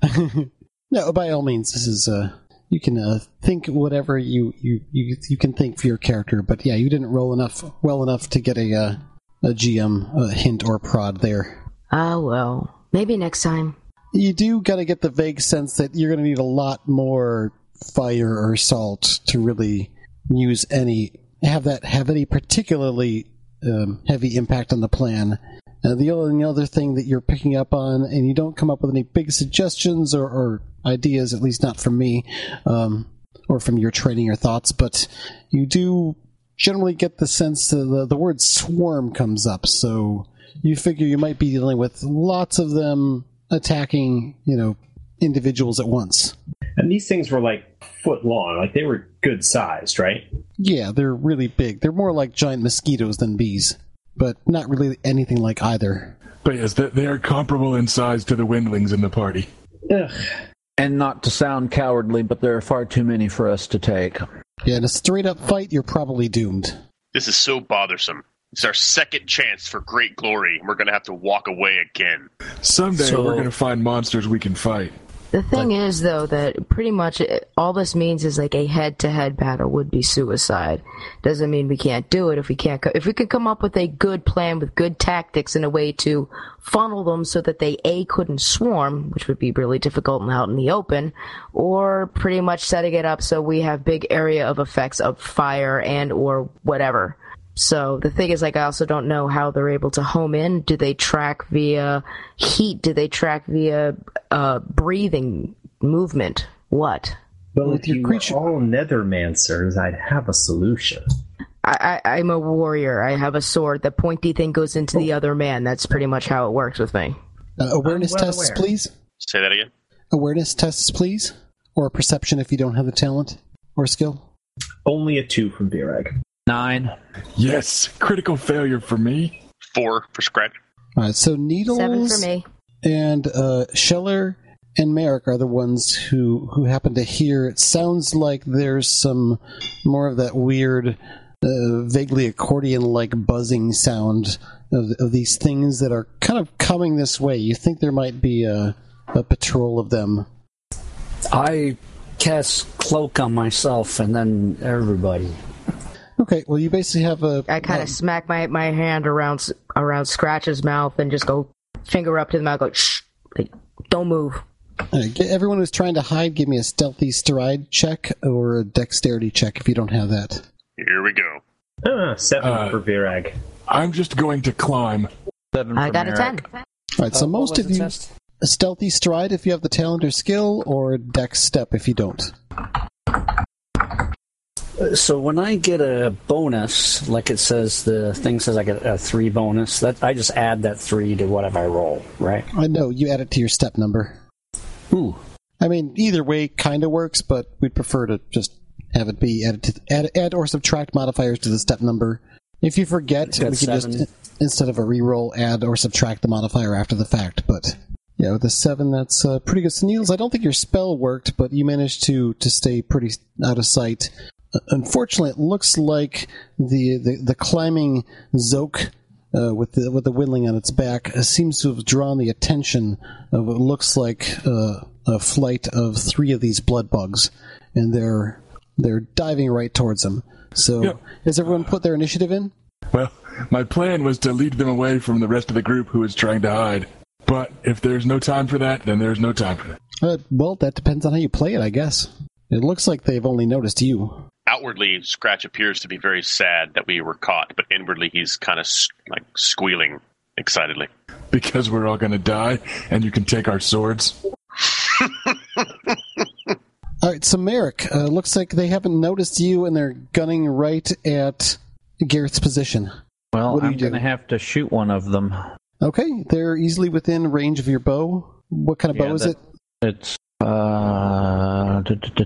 B: No, by all means, this is... Uh, you can uh, think whatever you, you, you, you can think for your character, but yeah, you didn't roll enough well enough to get a, uh, a G M uh, hint or prod there.
I: Ah, well. Maybe next time.
B: You do gotta get the vague sense that you're gonna need a lot more fire or salt to really use any... have that have any particularly um, heavy impact on the plan. Uh, the only other thing that you're picking up on, and you don't come up with any big suggestions or, or ideas, at least not from me, um, or from your training or thoughts, but you do generally get the sense that the, the word swarm comes up, so you figure you might be dealing with lots of them attacking, you know, individuals at once.
K: And these things were like foot long, like they were good sized, right?
B: Yeah, they're really big. They're more like giant mosquitoes than bees, but not really anything like either.
G: But yes, they they are comparable in size to the windlings in the party.
K: Ugh.
H: And not to sound cowardly, but there are far too many for us to take.
B: Yeah, in a straight-up fight, you're probably doomed.
J: This is so bothersome. It's our second chance for great glory. We're going to have to walk away again.
G: Someday
D: So-
G: we're going to find monsters we can fight.
I: The thing is, though, that pretty much it, all this means is like a head-to-head battle would be suicide. Doesn't mean we can't do it if we can't. Co- if we could come up with a good plan with good tactics and a way to funnel them so that they a couldn't swarm, which would be really difficult and out in the open, or pretty much setting it up so we have big area of effects of fire and or whatever. So the thing is, like, I also don't know how they're able to home in. Do they track via heat? Do they track via uh, breathing, movement? What?
K: Well,
B: With
K: if
B: your
K: you
B: creature-
K: were all nethermancers, I'd have a solution.
I: I, I, I'm a warrior. I have a sword. The pointy thing goes into the other man. That's pretty much how it works with me.
B: Uh, awareness
K: I'm well
B: tests,
K: aware.
B: please.
J: Say that again.
B: Awareness tests, please. Or perception if you don't have the talent or skill.
K: Only a two from Virag.
H: Nine.
G: Yes, critical failure for me.
J: Four for Scratch.
B: All right, so Needles
I: Seven for me.
B: and uh, Scheller and Merrick are the ones who, who happen to hear. It sounds like there's some more of that weird, uh, vaguely accordion-like buzzing sound of, of these things that are kind of coming this way. You think there might be a, a patrol of them.
D: I cast cloak on myself and then everybody.
B: Okay, well, you basically have a...
I: I kind of
B: um,
I: smack my, my hand around s- around Scratch's mouth and just go finger up to the mouth. Go shh, like, don't move.
B: Uh, get everyone who's trying to hide, give me a stealthy stride check or a dexterity check if you don't have that.
J: Here we go.
K: Ah, seven
G: Uh,
K: for Virag.
G: I'm just going to climb.
H: Seven
I: I
H: for
I: got a ten.
H: Merrick.
B: All right, so
D: Uh, what
B: most
D: was
B: of
D: the
B: you...
D: test?
B: A stealthy stride if you have the talent or skill, or a dex step if you don't.
D: So when I get a bonus, like it says, the thing says I get a three bonus, that I just add that three to whatever I roll, right?
B: I know, you add it to your step number.
D: Ooh.
B: I mean, either way kind of works, but we'd prefer to just have it be added to add, add or subtract modifiers to the step number. If you forget,
D: Got
B: we can
D: seven.
B: just, instead of a reroll, add or subtract the modifier after the fact. But yeah, with a seven, that's uh, pretty good. So, Niels, I don't think your spell worked, but you managed to, to stay pretty out of sight. Uh, unfortunately, it looks like the, the, the climbing Zoke Uh, with the with the whittling on its back, uh, seems to have drawn the attention of what looks like uh, a flight of three of these blood bugs, and they're they're diving right towards them. So,
G: Yep.
B: has everyone put their initiative in?
G: Well, my plan was to lead them away from the rest of the group who was trying to hide. But if there's no time for that, then there's no time for that.
B: Uh, well, that depends on how you play it, I guess. It looks like they've only noticed you.
J: Outwardly, Scratch appears to be very sad that we were caught, but inwardly he's kind of like squealing excitedly.
G: Because we're all going to die, and you can take our swords.
B: All right, so Merrick, uh, looks like they haven't noticed you, and they're gunning right at Garrett's position.
H: Well,
B: What do
H: I'm
B: you do?
H: going to have to shoot one of them.
B: Okay, they're easily within range of your bow. What kind of
K: Yeah,
B: bow is
K: that-
B: it?
H: It's uh,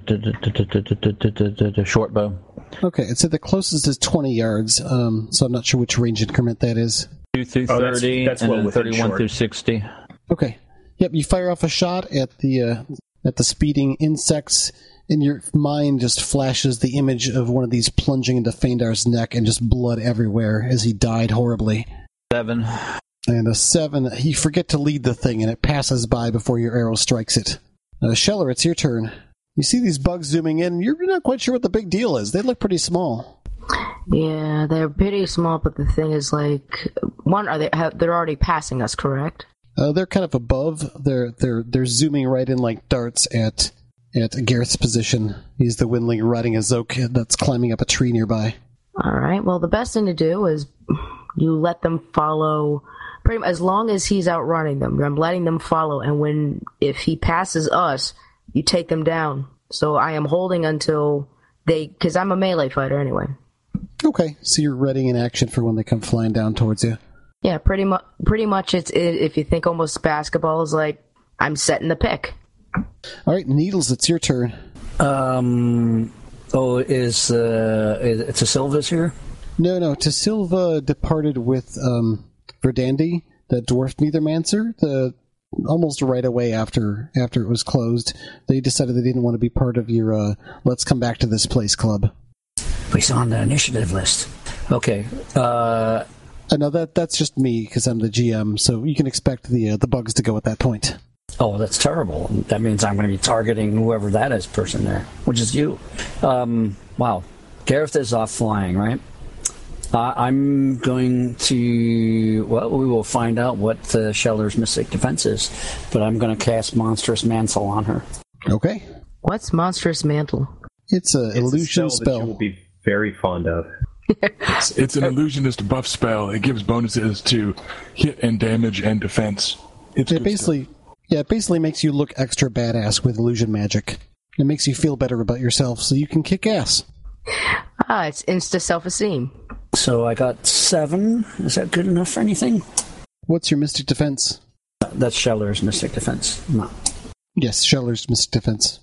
H: short bow.
B: Okay, it said the closest is twenty yards, um, so I'm not sure which range increment that is.
H: Two through
K: Oh, that's-
H: thirty,
K: that's
H: and
K: well
H: then
K: within
H: thirty-one
K: short.
H: through sixty.
B: Okay. Yep, you fire off a shot at the uh, at the speeding insects, and your mind just flashes the image of one of these plunging into Feindar's neck and just blood everywhere as he died horribly.
H: Seven.
B: And a seven, you forget to lead the thing, and it passes by before your arrow strikes it. Uh, Scheller, it's your turn. You see these bugs zooming in, and you're not quite sure what the big deal is. They look pretty small.
I: Yeah, they're pretty small, but the thing is, like, one, are they? Have, they're already passing us, correct?
B: Uh, they're kind of above. They're they're they're zooming right in like darts at at Gareth's position. He's the windling riding a zoke that's climbing up a tree nearby.
I: All right. Well, the best thing to do is you let them follow. Pretty much, as long as he's outrunning them, I'm letting them follow. And when if he passes us, you take them down. So I am holding until they, because I'm a melee fighter anyway.
B: Okay, so you're readying in action for when they come flying down towards you.
I: Yeah, pretty much. Pretty much, it's it, if you think almost basketball is like I'm setting the pick.
B: All right, Needles, it's your turn.
D: Um. Oh, is uh, is Silva's here?
B: No, no. Tassilva departed with um, Verdandi, the dwarf Neithermancer, the almost right away after after it was closed. They decided they didn't want to be part of your uh, Let's Come Back to This Place club.
D: He's on the initiative list. Okay. Uh,
B: uh, no, that that's just me because I'm the G M, so you can expect the uh, the bugs to go at that point.
D: oh, that's terrible. That means I'm going to be targeting whoever that is person there, which is you. Um, wow. Gareth is off flying, right? Uh, I'm going to... Well, we will find out what uh, Sheller's Mystic Defense is, but I'm going to cast Monstrous Mantle on her.
B: Okay.
I: What's Monstrous Mantle?
B: It's an
K: It's
B: illusion
K: a spell, that you
B: spell.
K: will be very fond of.
G: It's, it's an illusionist buff spell. It gives bonuses to hit and damage and defense. It's
B: It
G: good
B: basically, yeah, it basically makes you look extra badass with illusion magic. It makes you feel better about yourself, so you can kick ass.
I: Ah, it's insta self-esteem.
D: So I got seven. Is that good enough for anything?
B: What's your mystic defense?
D: That's Sheller's Mystic Defense. No.
B: Yes, Sheller's mystic defense.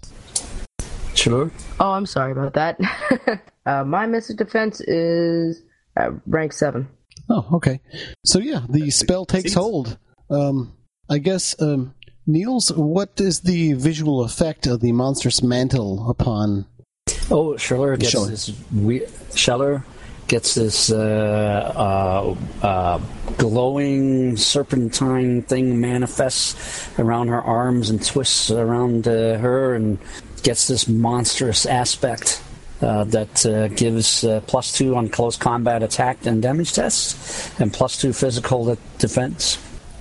D: Sure.
I: Oh, I'm sorry about that. uh, my mystic defense is uh, rank seven.
B: Oh, okay. So yeah, the spell takes hold. Um, I guess, um, Niels, what is the visual effect of the monstrous mantle upon...
D: Oh, Scheller gets
B: Scheller.
D: this. We, Scheller gets this uh, uh, uh, glowing serpentine thing manifests around her arms and twists around uh, her, and gets this monstrous aspect uh, that uh, gives uh, plus two on close combat attack and damage tests, and plus two physical de- defense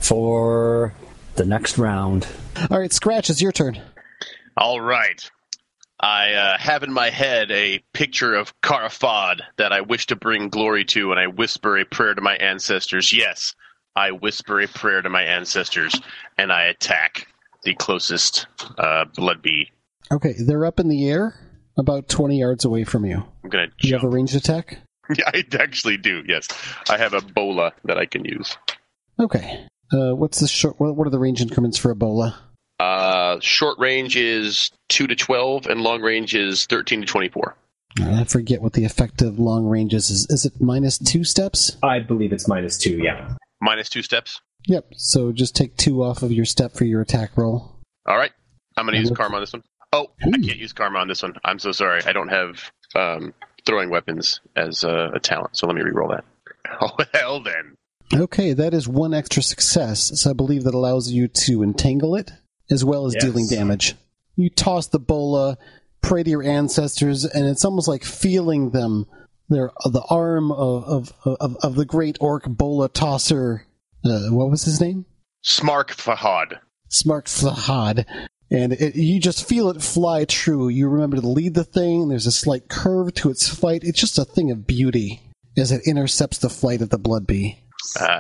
D: for the next round.
B: All right, Scratch, it's your turn.
J: All right. I uh, have in my head a picture of Karafad that I wish to bring glory to, and I whisper a prayer to my ancestors. Yes, I whisper a prayer to my ancestors, and I attack the closest uh, blood bee.
B: Okay, they're up in the air, about twenty yards away from you.
J: I'm going to
B: Do you
J: jump.
B: have a ranged attack?
J: Yeah, I actually do, yes. I have a bola that I can use.
B: Okay. Uh, what's the short? What, what are the range increments for Ebola?
J: Uh, short range is two to twelve, and long range is thirteen to twenty-four.
B: I forget what the effective long range is. Is, is it minus two steps?
K: I believe it's minus two, yeah.
J: Minus two steps.
B: Yep. So just take two off of your step for your attack roll.
J: All right. I'm going to
B: And
J: use
B: look-
J: Karma on this one. Oh, I can't use Karma on this one. I'm so sorry. I don't have um, throwing weapons as uh, a talent, so let me re-roll that. Oh, hell then.
B: Okay, that is one extra success. So I believe that allows you to entangle it as well as
K: Yes.
B: dealing damage. You toss the bola, pray to your ancestors, and it's almost like feeling them. They're the arm of of, of, of the great orc bola tosser. Uh, what was his name?
J: Smark Fahad.
B: Smark Fahad. And it, you just feel it fly true. You remember to lead the thing. There's a slight curve to its flight. It's just a thing of beauty as it intercepts the flight of the blood bee.
J: Uh,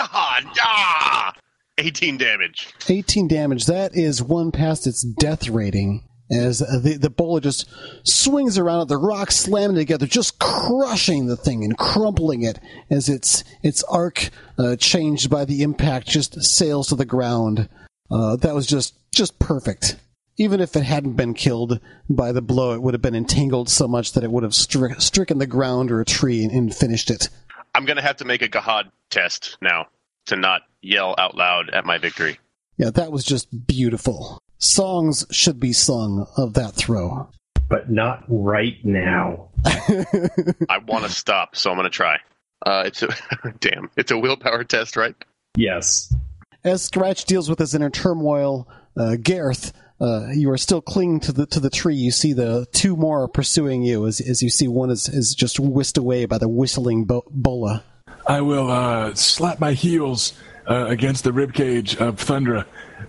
J: ah, eighteen damage.
B: eighteen damage. That is one past its death rating. As the, the bola just swings around, the rocks slamming together, just crushing the thing and crumpling it as its its arc, uh, changed by the impact, just sails to the ground. Uh, that was just, just perfect. Even if it hadn't been killed by the blow, it would have been entangled so much that it would have stri- stricken the ground or a tree and, and finished it.
J: I'm going to have to make a Gahad test now to not yell out loud at my victory.
B: Yeah, that was just beautiful. Songs should be sung of that throw.
K: But not right now.
J: I want to stop, so I'm going to try. Uh, it's a damn. It's a willpower test, right?
K: Yes.
B: As Scratch deals with his inner turmoil, uh, Gareth, uh, you are still clinging to the to the tree. You see the two more pursuing you as as you see one is, is just whisked away by the whistling bo- bola.
G: I will uh, slap my heels uh, against the ribcage of Thundra,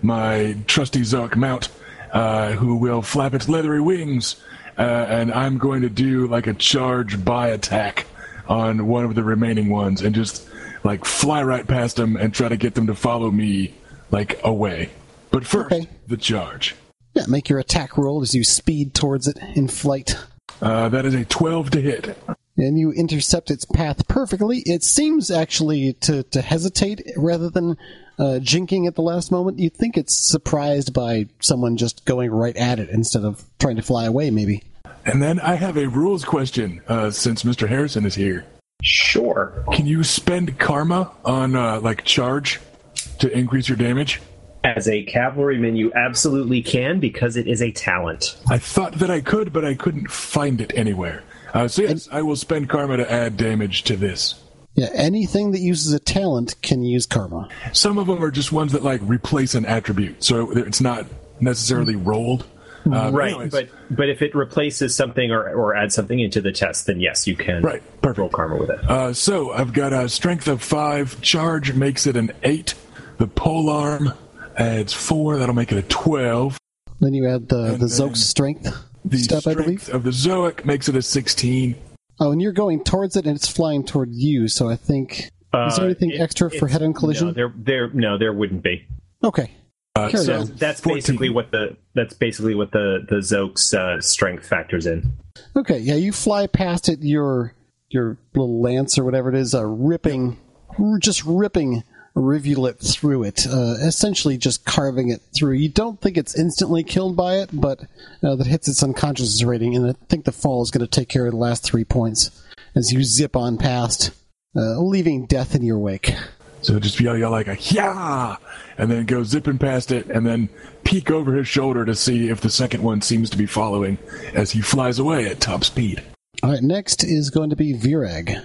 G: my trusty Zoic mount, uh, who will flap its leathery wings, uh, and I'm going to do like a charge by attack on one of the remaining ones and just like fly right past them and try to get them to follow me like away. But first, okay. The charge.
B: Yeah, make your attack roll as you speed towards it in flight.
G: Uh, that is a twelve to hit.
B: And you intercept its path perfectly. It seems actually to, to hesitate rather than uh, jinking at the last moment. You'd think it's surprised by someone just going right at it instead of trying to fly away, maybe.
G: And then I have a rules question, uh, since Mister Harrison is here.
K: Sure.
G: Can you spend karma on, uh, like, charge to increase your damage?
K: As a cavalryman, you absolutely can, because it is a talent.
G: I thought that I could, but I couldn't find it anywhere. Uh, so yes, I will spend karma to add damage to this.
B: Yeah, anything that uses a talent can use karma.
G: Some of them are just ones that, like, replace an attribute, so it's not necessarily rolled. Uh,
K: right,
G: anyways.
K: but but if it replaces something or, or adds something into the test, then yes, you can
G: right, perfect.
K: roll karma with it.
G: Uh, so I've got a strength of five. Charge makes it an eight. The polearm adds four. That'll make it a twelve.
B: Then you add the, the Zoic's strength
G: the
B: step,
G: strength
B: I believe.
G: of the Zoic makes it a sixteen.
B: Oh, and you're going towards it, and it's flying toward you, so I think... Uh, is there anything
K: it,
B: extra for head-on collision?
K: No, there, there, no, there wouldn't be.
B: Okay.
K: Uh, so on. that's fourteen. basically what the that's basically what the the Zoic's uh, strength factors in.
B: Okay, yeah, you fly past it, your your little lance or whatever it is, uh, ripping, just ripping a rivulet through it, uh, essentially just carving it through. You don't think it's instantly killed by it, but uh, that hits its unconsciousness rating, and I think the fall is going to take care of the last three points as you zip on past, uh, leaving death in your wake.
G: So just yell, yell like a yeah, and then go zipping past it, and then peek over his shoulder to see if the second one seems to be following as he flies away at top speed.
B: All right, next is going to be Virag.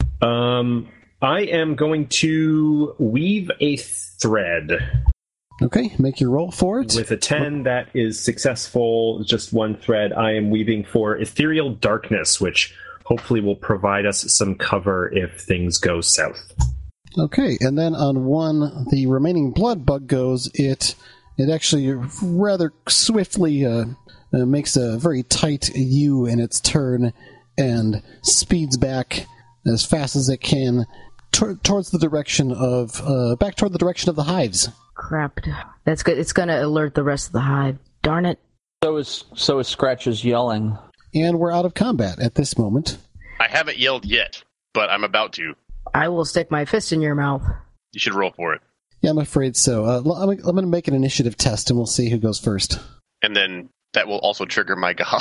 K: Um, I am going to weave a thread.
B: Okay, make your roll for it.
K: With a ten, that is successful. Just one thread. I am weaving for ethereal darkness, which hopefully will provide us some cover if things go south.
B: Okay, and then on one, the remaining blood bug goes, it it actually rather swiftly uh, uh, makes a very tight U in its turn and speeds back as fast as it can tor- towards the direction of, uh, back toward the direction of the hives.
I: Crap. That's good. It's going to alert the rest of the hive. Darn it.
H: So is, so is Scratch's yelling.
B: And we're out of combat at this moment.
J: I haven't yelled yet, but I'm about to.
I: I will stick my fist in your mouth.
J: You should roll for it.
B: Yeah, I'm afraid so. Uh, I'm, I'm going to make an initiative test, and we'll see who goes first.
J: And then that will also trigger my God.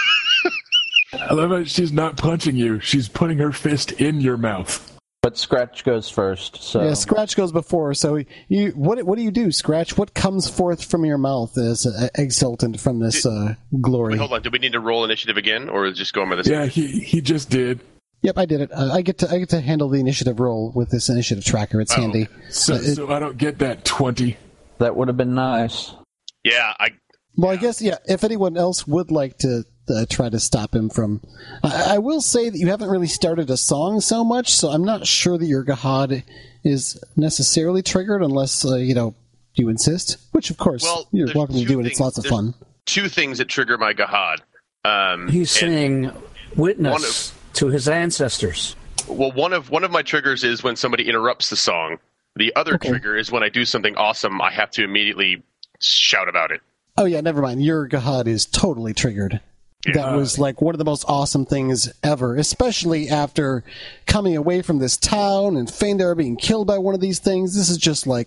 G: I love how she's not punching you. She's putting her fist in your mouth.
H: But Scratch goes first. So
B: yeah, Scratch goes before. So you, what what do you do, Scratch? What comes forth from your mouth as uh, exultant from this uh, glory?
J: Wait, hold on. Do we need to roll initiative again, or just go over this?
G: Yeah, he he just did.
B: Yep, I did it. Uh, I get to I get to handle the initiative roll with this initiative tracker. It's
J: oh.
B: handy.
G: So,
B: uh, it,
G: so I don't get that twenty.
H: That would have been nice.
J: Yeah, I.
B: Well, I guess yeah. If anyone else would like to uh, try to stop him from, I, I will say that you haven't really started a song so much, so I'm not sure that your Gahad is necessarily triggered unless uh, you know you insist. Which, of course,
J: well,
B: you're welcome to do, and
J: things,
B: it's lots of fun.
J: Two things that trigger my Gahad. Um,
D: He's saying witness
J: of,
D: to his ancestors.
J: Well, one of one of my triggers is when somebody interrupts the song. The other okay. trigger is when I do something awesome, I have to immediately shout about it.
B: Oh yeah, never mind. Your Gahad is totally triggered. Yeah. That was like one of the most awesome things ever, especially after coming away from this town and Feindar being killed by one of these things. This is just like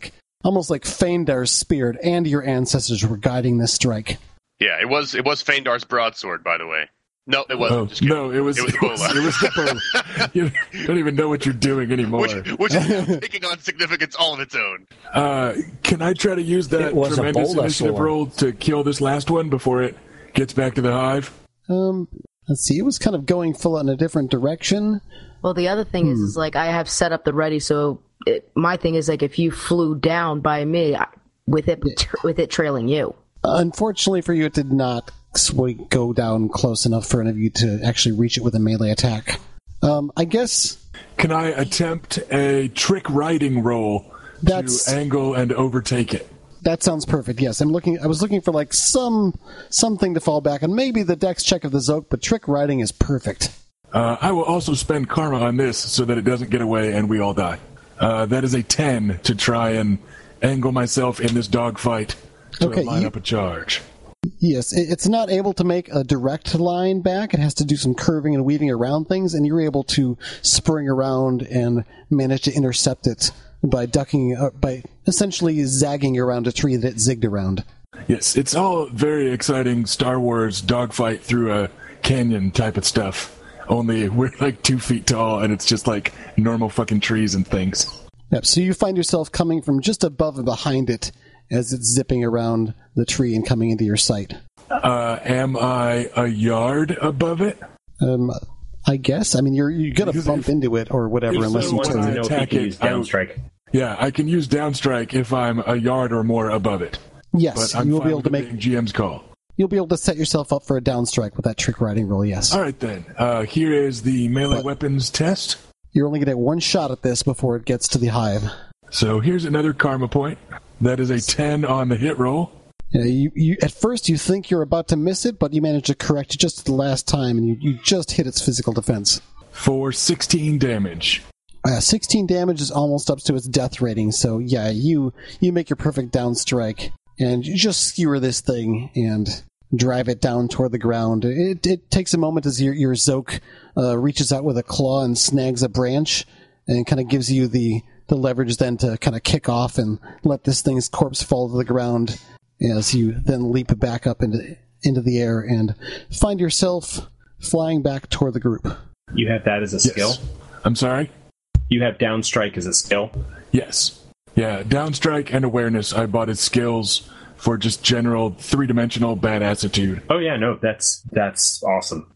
B: almost like Faindar's spirit and your ancestors were guiding this strike.
J: Yeah, it was it was Faindar's broadsword, by the way. No, it wasn't.
G: Oh,
J: Just kidding.
G: no, it was
J: it was
G: it was,
J: Bola.
G: it was the Bola. You don't even know what you're doing anymore.
J: which, which is taking on significance all of its own.
G: Uh, can I try to use that
D: It was a
G: tremendous
D: Bola
G: initiative
D: sword.
G: roll to kill this last one before it gets back to the hive?
B: Um, let's see. It was kind of going full in a different direction.
I: Well, the other thing is, is like I have set up the ready. So it, my thing is like if you flew down by me, I, with it tra- with it trailing you.
B: Unfortunately for you, it did not sw- go down close enough for any of you to actually reach it with a melee attack. Um, I guess
G: Can I attempt a trick riding roll
B: That's-
G: to angle and overtake it?
B: that sounds perfect. Yes, I'm looking. I was looking for like some something to fall back on. Maybe the dex check of the Zoke, but trick riding is perfect.
G: Uh, I will also spend karma on this so that it doesn't get away and we all die. Uh, that is a ten to try and angle myself in this dogfight to
B: Okay,
G: line
B: you-
G: up a charge.
B: Yes, it- it's not able to make a direct line back. It has to do some curving and weaving around things, and you're able to spring around and manage to intercept it by ducking, uh, by essentially zagging around a tree that it zigged around.
G: Yes, it's all very exciting Star Wars dogfight through a canyon type of stuff. Only we're like two feet tall and it's just like normal fucking trees and things.
B: Yep, so you find yourself coming from just above and behind it as it's zipping around the tree and coming into your sight.
G: Uh, am I a yard above it?
B: Um, I guess. I mean, you're you're gonna
G: Because
B: bump
G: if-
B: into it or whatever,
G: if
B: unless
G: so,
B: you
G: when
B: turn.
G: I
K: know if
G: attack
K: he can
G: it,
K: use
G: I-
K: downstrike.
G: Yeah, I can use downstrike if I'm a yard or more above it.
B: Yes,
G: But I'm
B: you will
G: fine
B: be able
G: with
B: to
G: it
B: make.
G: being G M's call.
B: You'll be able to set yourself up for a downstrike with that trick riding roll. Yes.
G: All right then. Uh, here is the melee
B: But-
G: weapons test.
B: You're only gonna get one shot at this before it gets to the hive.
G: So here's another karma point. That is a ten on the hit roll.
B: Yeah, you, you at first you think you're about to miss it, but you manage to correct it just at the last time, and you, you just hit its physical defense.
G: For sixteen damage.
B: Uh, sixteen damage is almost up to its death rating, so yeah, you you make your perfect down strike, and you just skewer this thing and drive it down toward the ground. It it takes a moment as your your Zoke uh, reaches out with a claw and snags a branch, and kind of gives you the, the leverage then to kind of kick off and let this thing's corpse fall to the ground as you then leap back up into into the air and find yourself flying back toward the group.
K: You have that as a
G: Yes.
K: skill?
G: I'm sorry?
K: You have downstrike as a skill?
G: Yes. Yeah, downstrike and awareness I bought as skills for just general three-dimensional badassitude.
K: Oh yeah, no, that's that's awesome.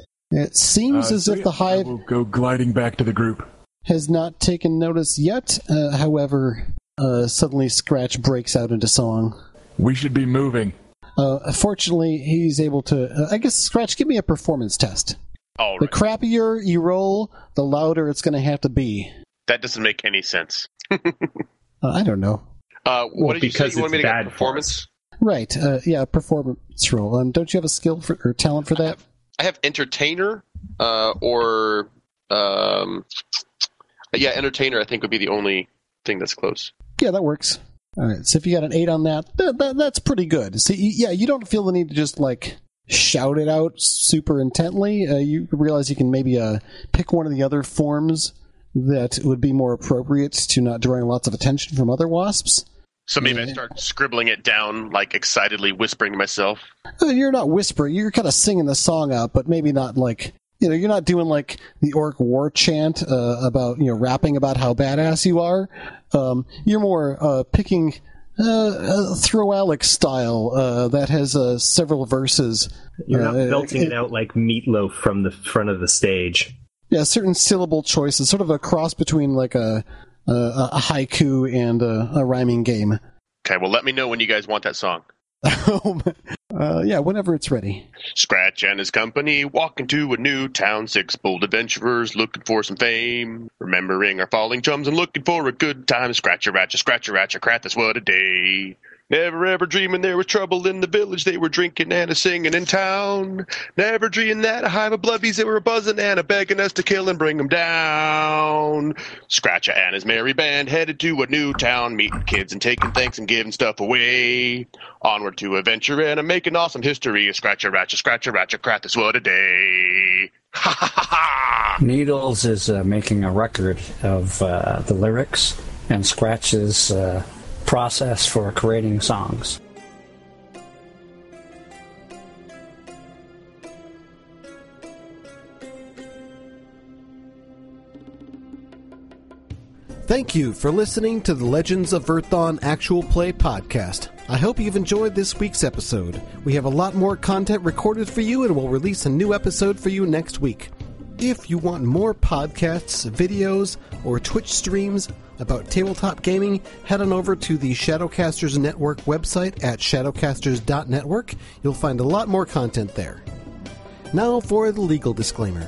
B: It seems
G: Uh,
B: as
G: so
B: if
G: yeah,
B: the hive
G: I will go gliding back to the group.
B: has not taken notice yet. Uh, however, uh, suddenly Scratch breaks out into song.
G: We should be moving.
B: Uh, fortunately, he's able to... Uh, I guess, Scratch, give me a performance test.
J: All
B: The
J: right.
B: crappier you roll, the louder it's going to have to be.
J: That doesn't make any sense.
B: Uh, I don't know.
J: Uh, what
K: Well,
J: did you say
K: because
J: you wanted me
K: it's
J: to get
K: bad for
J: performance?
B: Right, uh, yeah, performance roll. Um, don't you have a skill for, or talent for that?
J: I have entertainer, uh, or um, yeah, entertainer. I think would be the only thing that's close.
B: Yeah, that works. All right, so if you got an eight on that, that, that that's pretty good. See, y- yeah, you don't feel the need to just like shout it out super intently. Uh, you realize you can maybe uh, pick one of the other forms that would be more appropriate to not drawing lots of attention from other wasps.
J: So maybe I
B: Yeah.
J: start scribbling it down, like excitedly whispering to myself.
B: Uh, You're not whispering; you're kind of singing the song out, but maybe not like you know. You're not doing like the orc war chant uh, about you know rapping about how badass you are. Um, you're more uh, picking uh, a throw Alex style uh, that has uh, several verses.
K: You're not
B: Uh,
K: belting
B: it-
K: it out like meatloaf from the front of the stage.
B: Yeah, certain syllable choices, sort of a cross between like a a, a haiku and a, a rhyming game.
J: Okay, well, let me know when you guys want that song.
B: uh, yeah, whenever it's ready.
J: Scratch and his company walk into a new town. Six bold adventurers looking for some fame. Remembering our falling chums and looking for a good time. Scratch a ratchet, scratch a ratchet, crat, that's what a day. Never ever dreaming there was trouble in the village. They were drinking and a singing in town. Never dreaming that a hive of bloodies that were buzzing and a begging us to kill and bring them down. Scratcher and his merry band headed to a new town, meeting kids and taking thanks and giving stuff away. Onward to adventure and a making awesome history. Scratcher, ratchet, scratcher, ratchet, crat, that's what a day. Ha ha ha ha!
D: Needles is uh, making a record of uh, the lyrics, and Scratch is uh, process for creating songs.
B: Thank you for listening to the Legends of Earthdawn Actual Play podcast. I hope you've enjoyed this week's episode. We have a lot more content recorded for you, and we'll release a new episode for you next week. If you want more podcasts, videos, or Twitch streams about tabletop gaming, head on over to the Shadowcasters Network website at shadowcasters dot network. You'll find a lot more content there. Now for the legal disclaimer.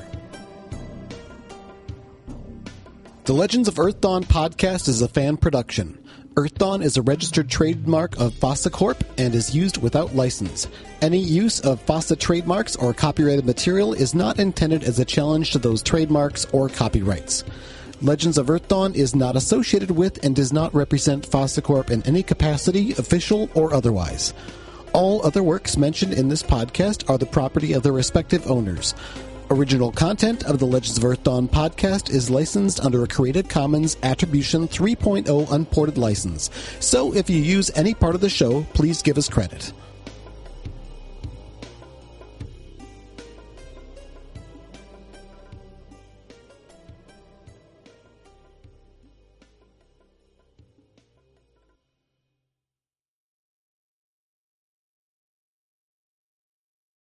B: The Legends of Earthdawn podcast is a fan production. Earthdawn is a registered trademark of FOSSA Corp and is used without license. Any use of FOSSA trademarks or copyrighted material is not intended as a challenge to those trademarks or copyrights. Legends of Earthdawn is not associated with and does not represent FOSSA Corp in any capacity, official or otherwise. All other works mentioned in this podcast are the property of their respective owners. Original content of the Legends of Earthdawn podcast is licensed under a Creative Commons Attribution three point oh unported license. So if you use any part of the show, please give us credit.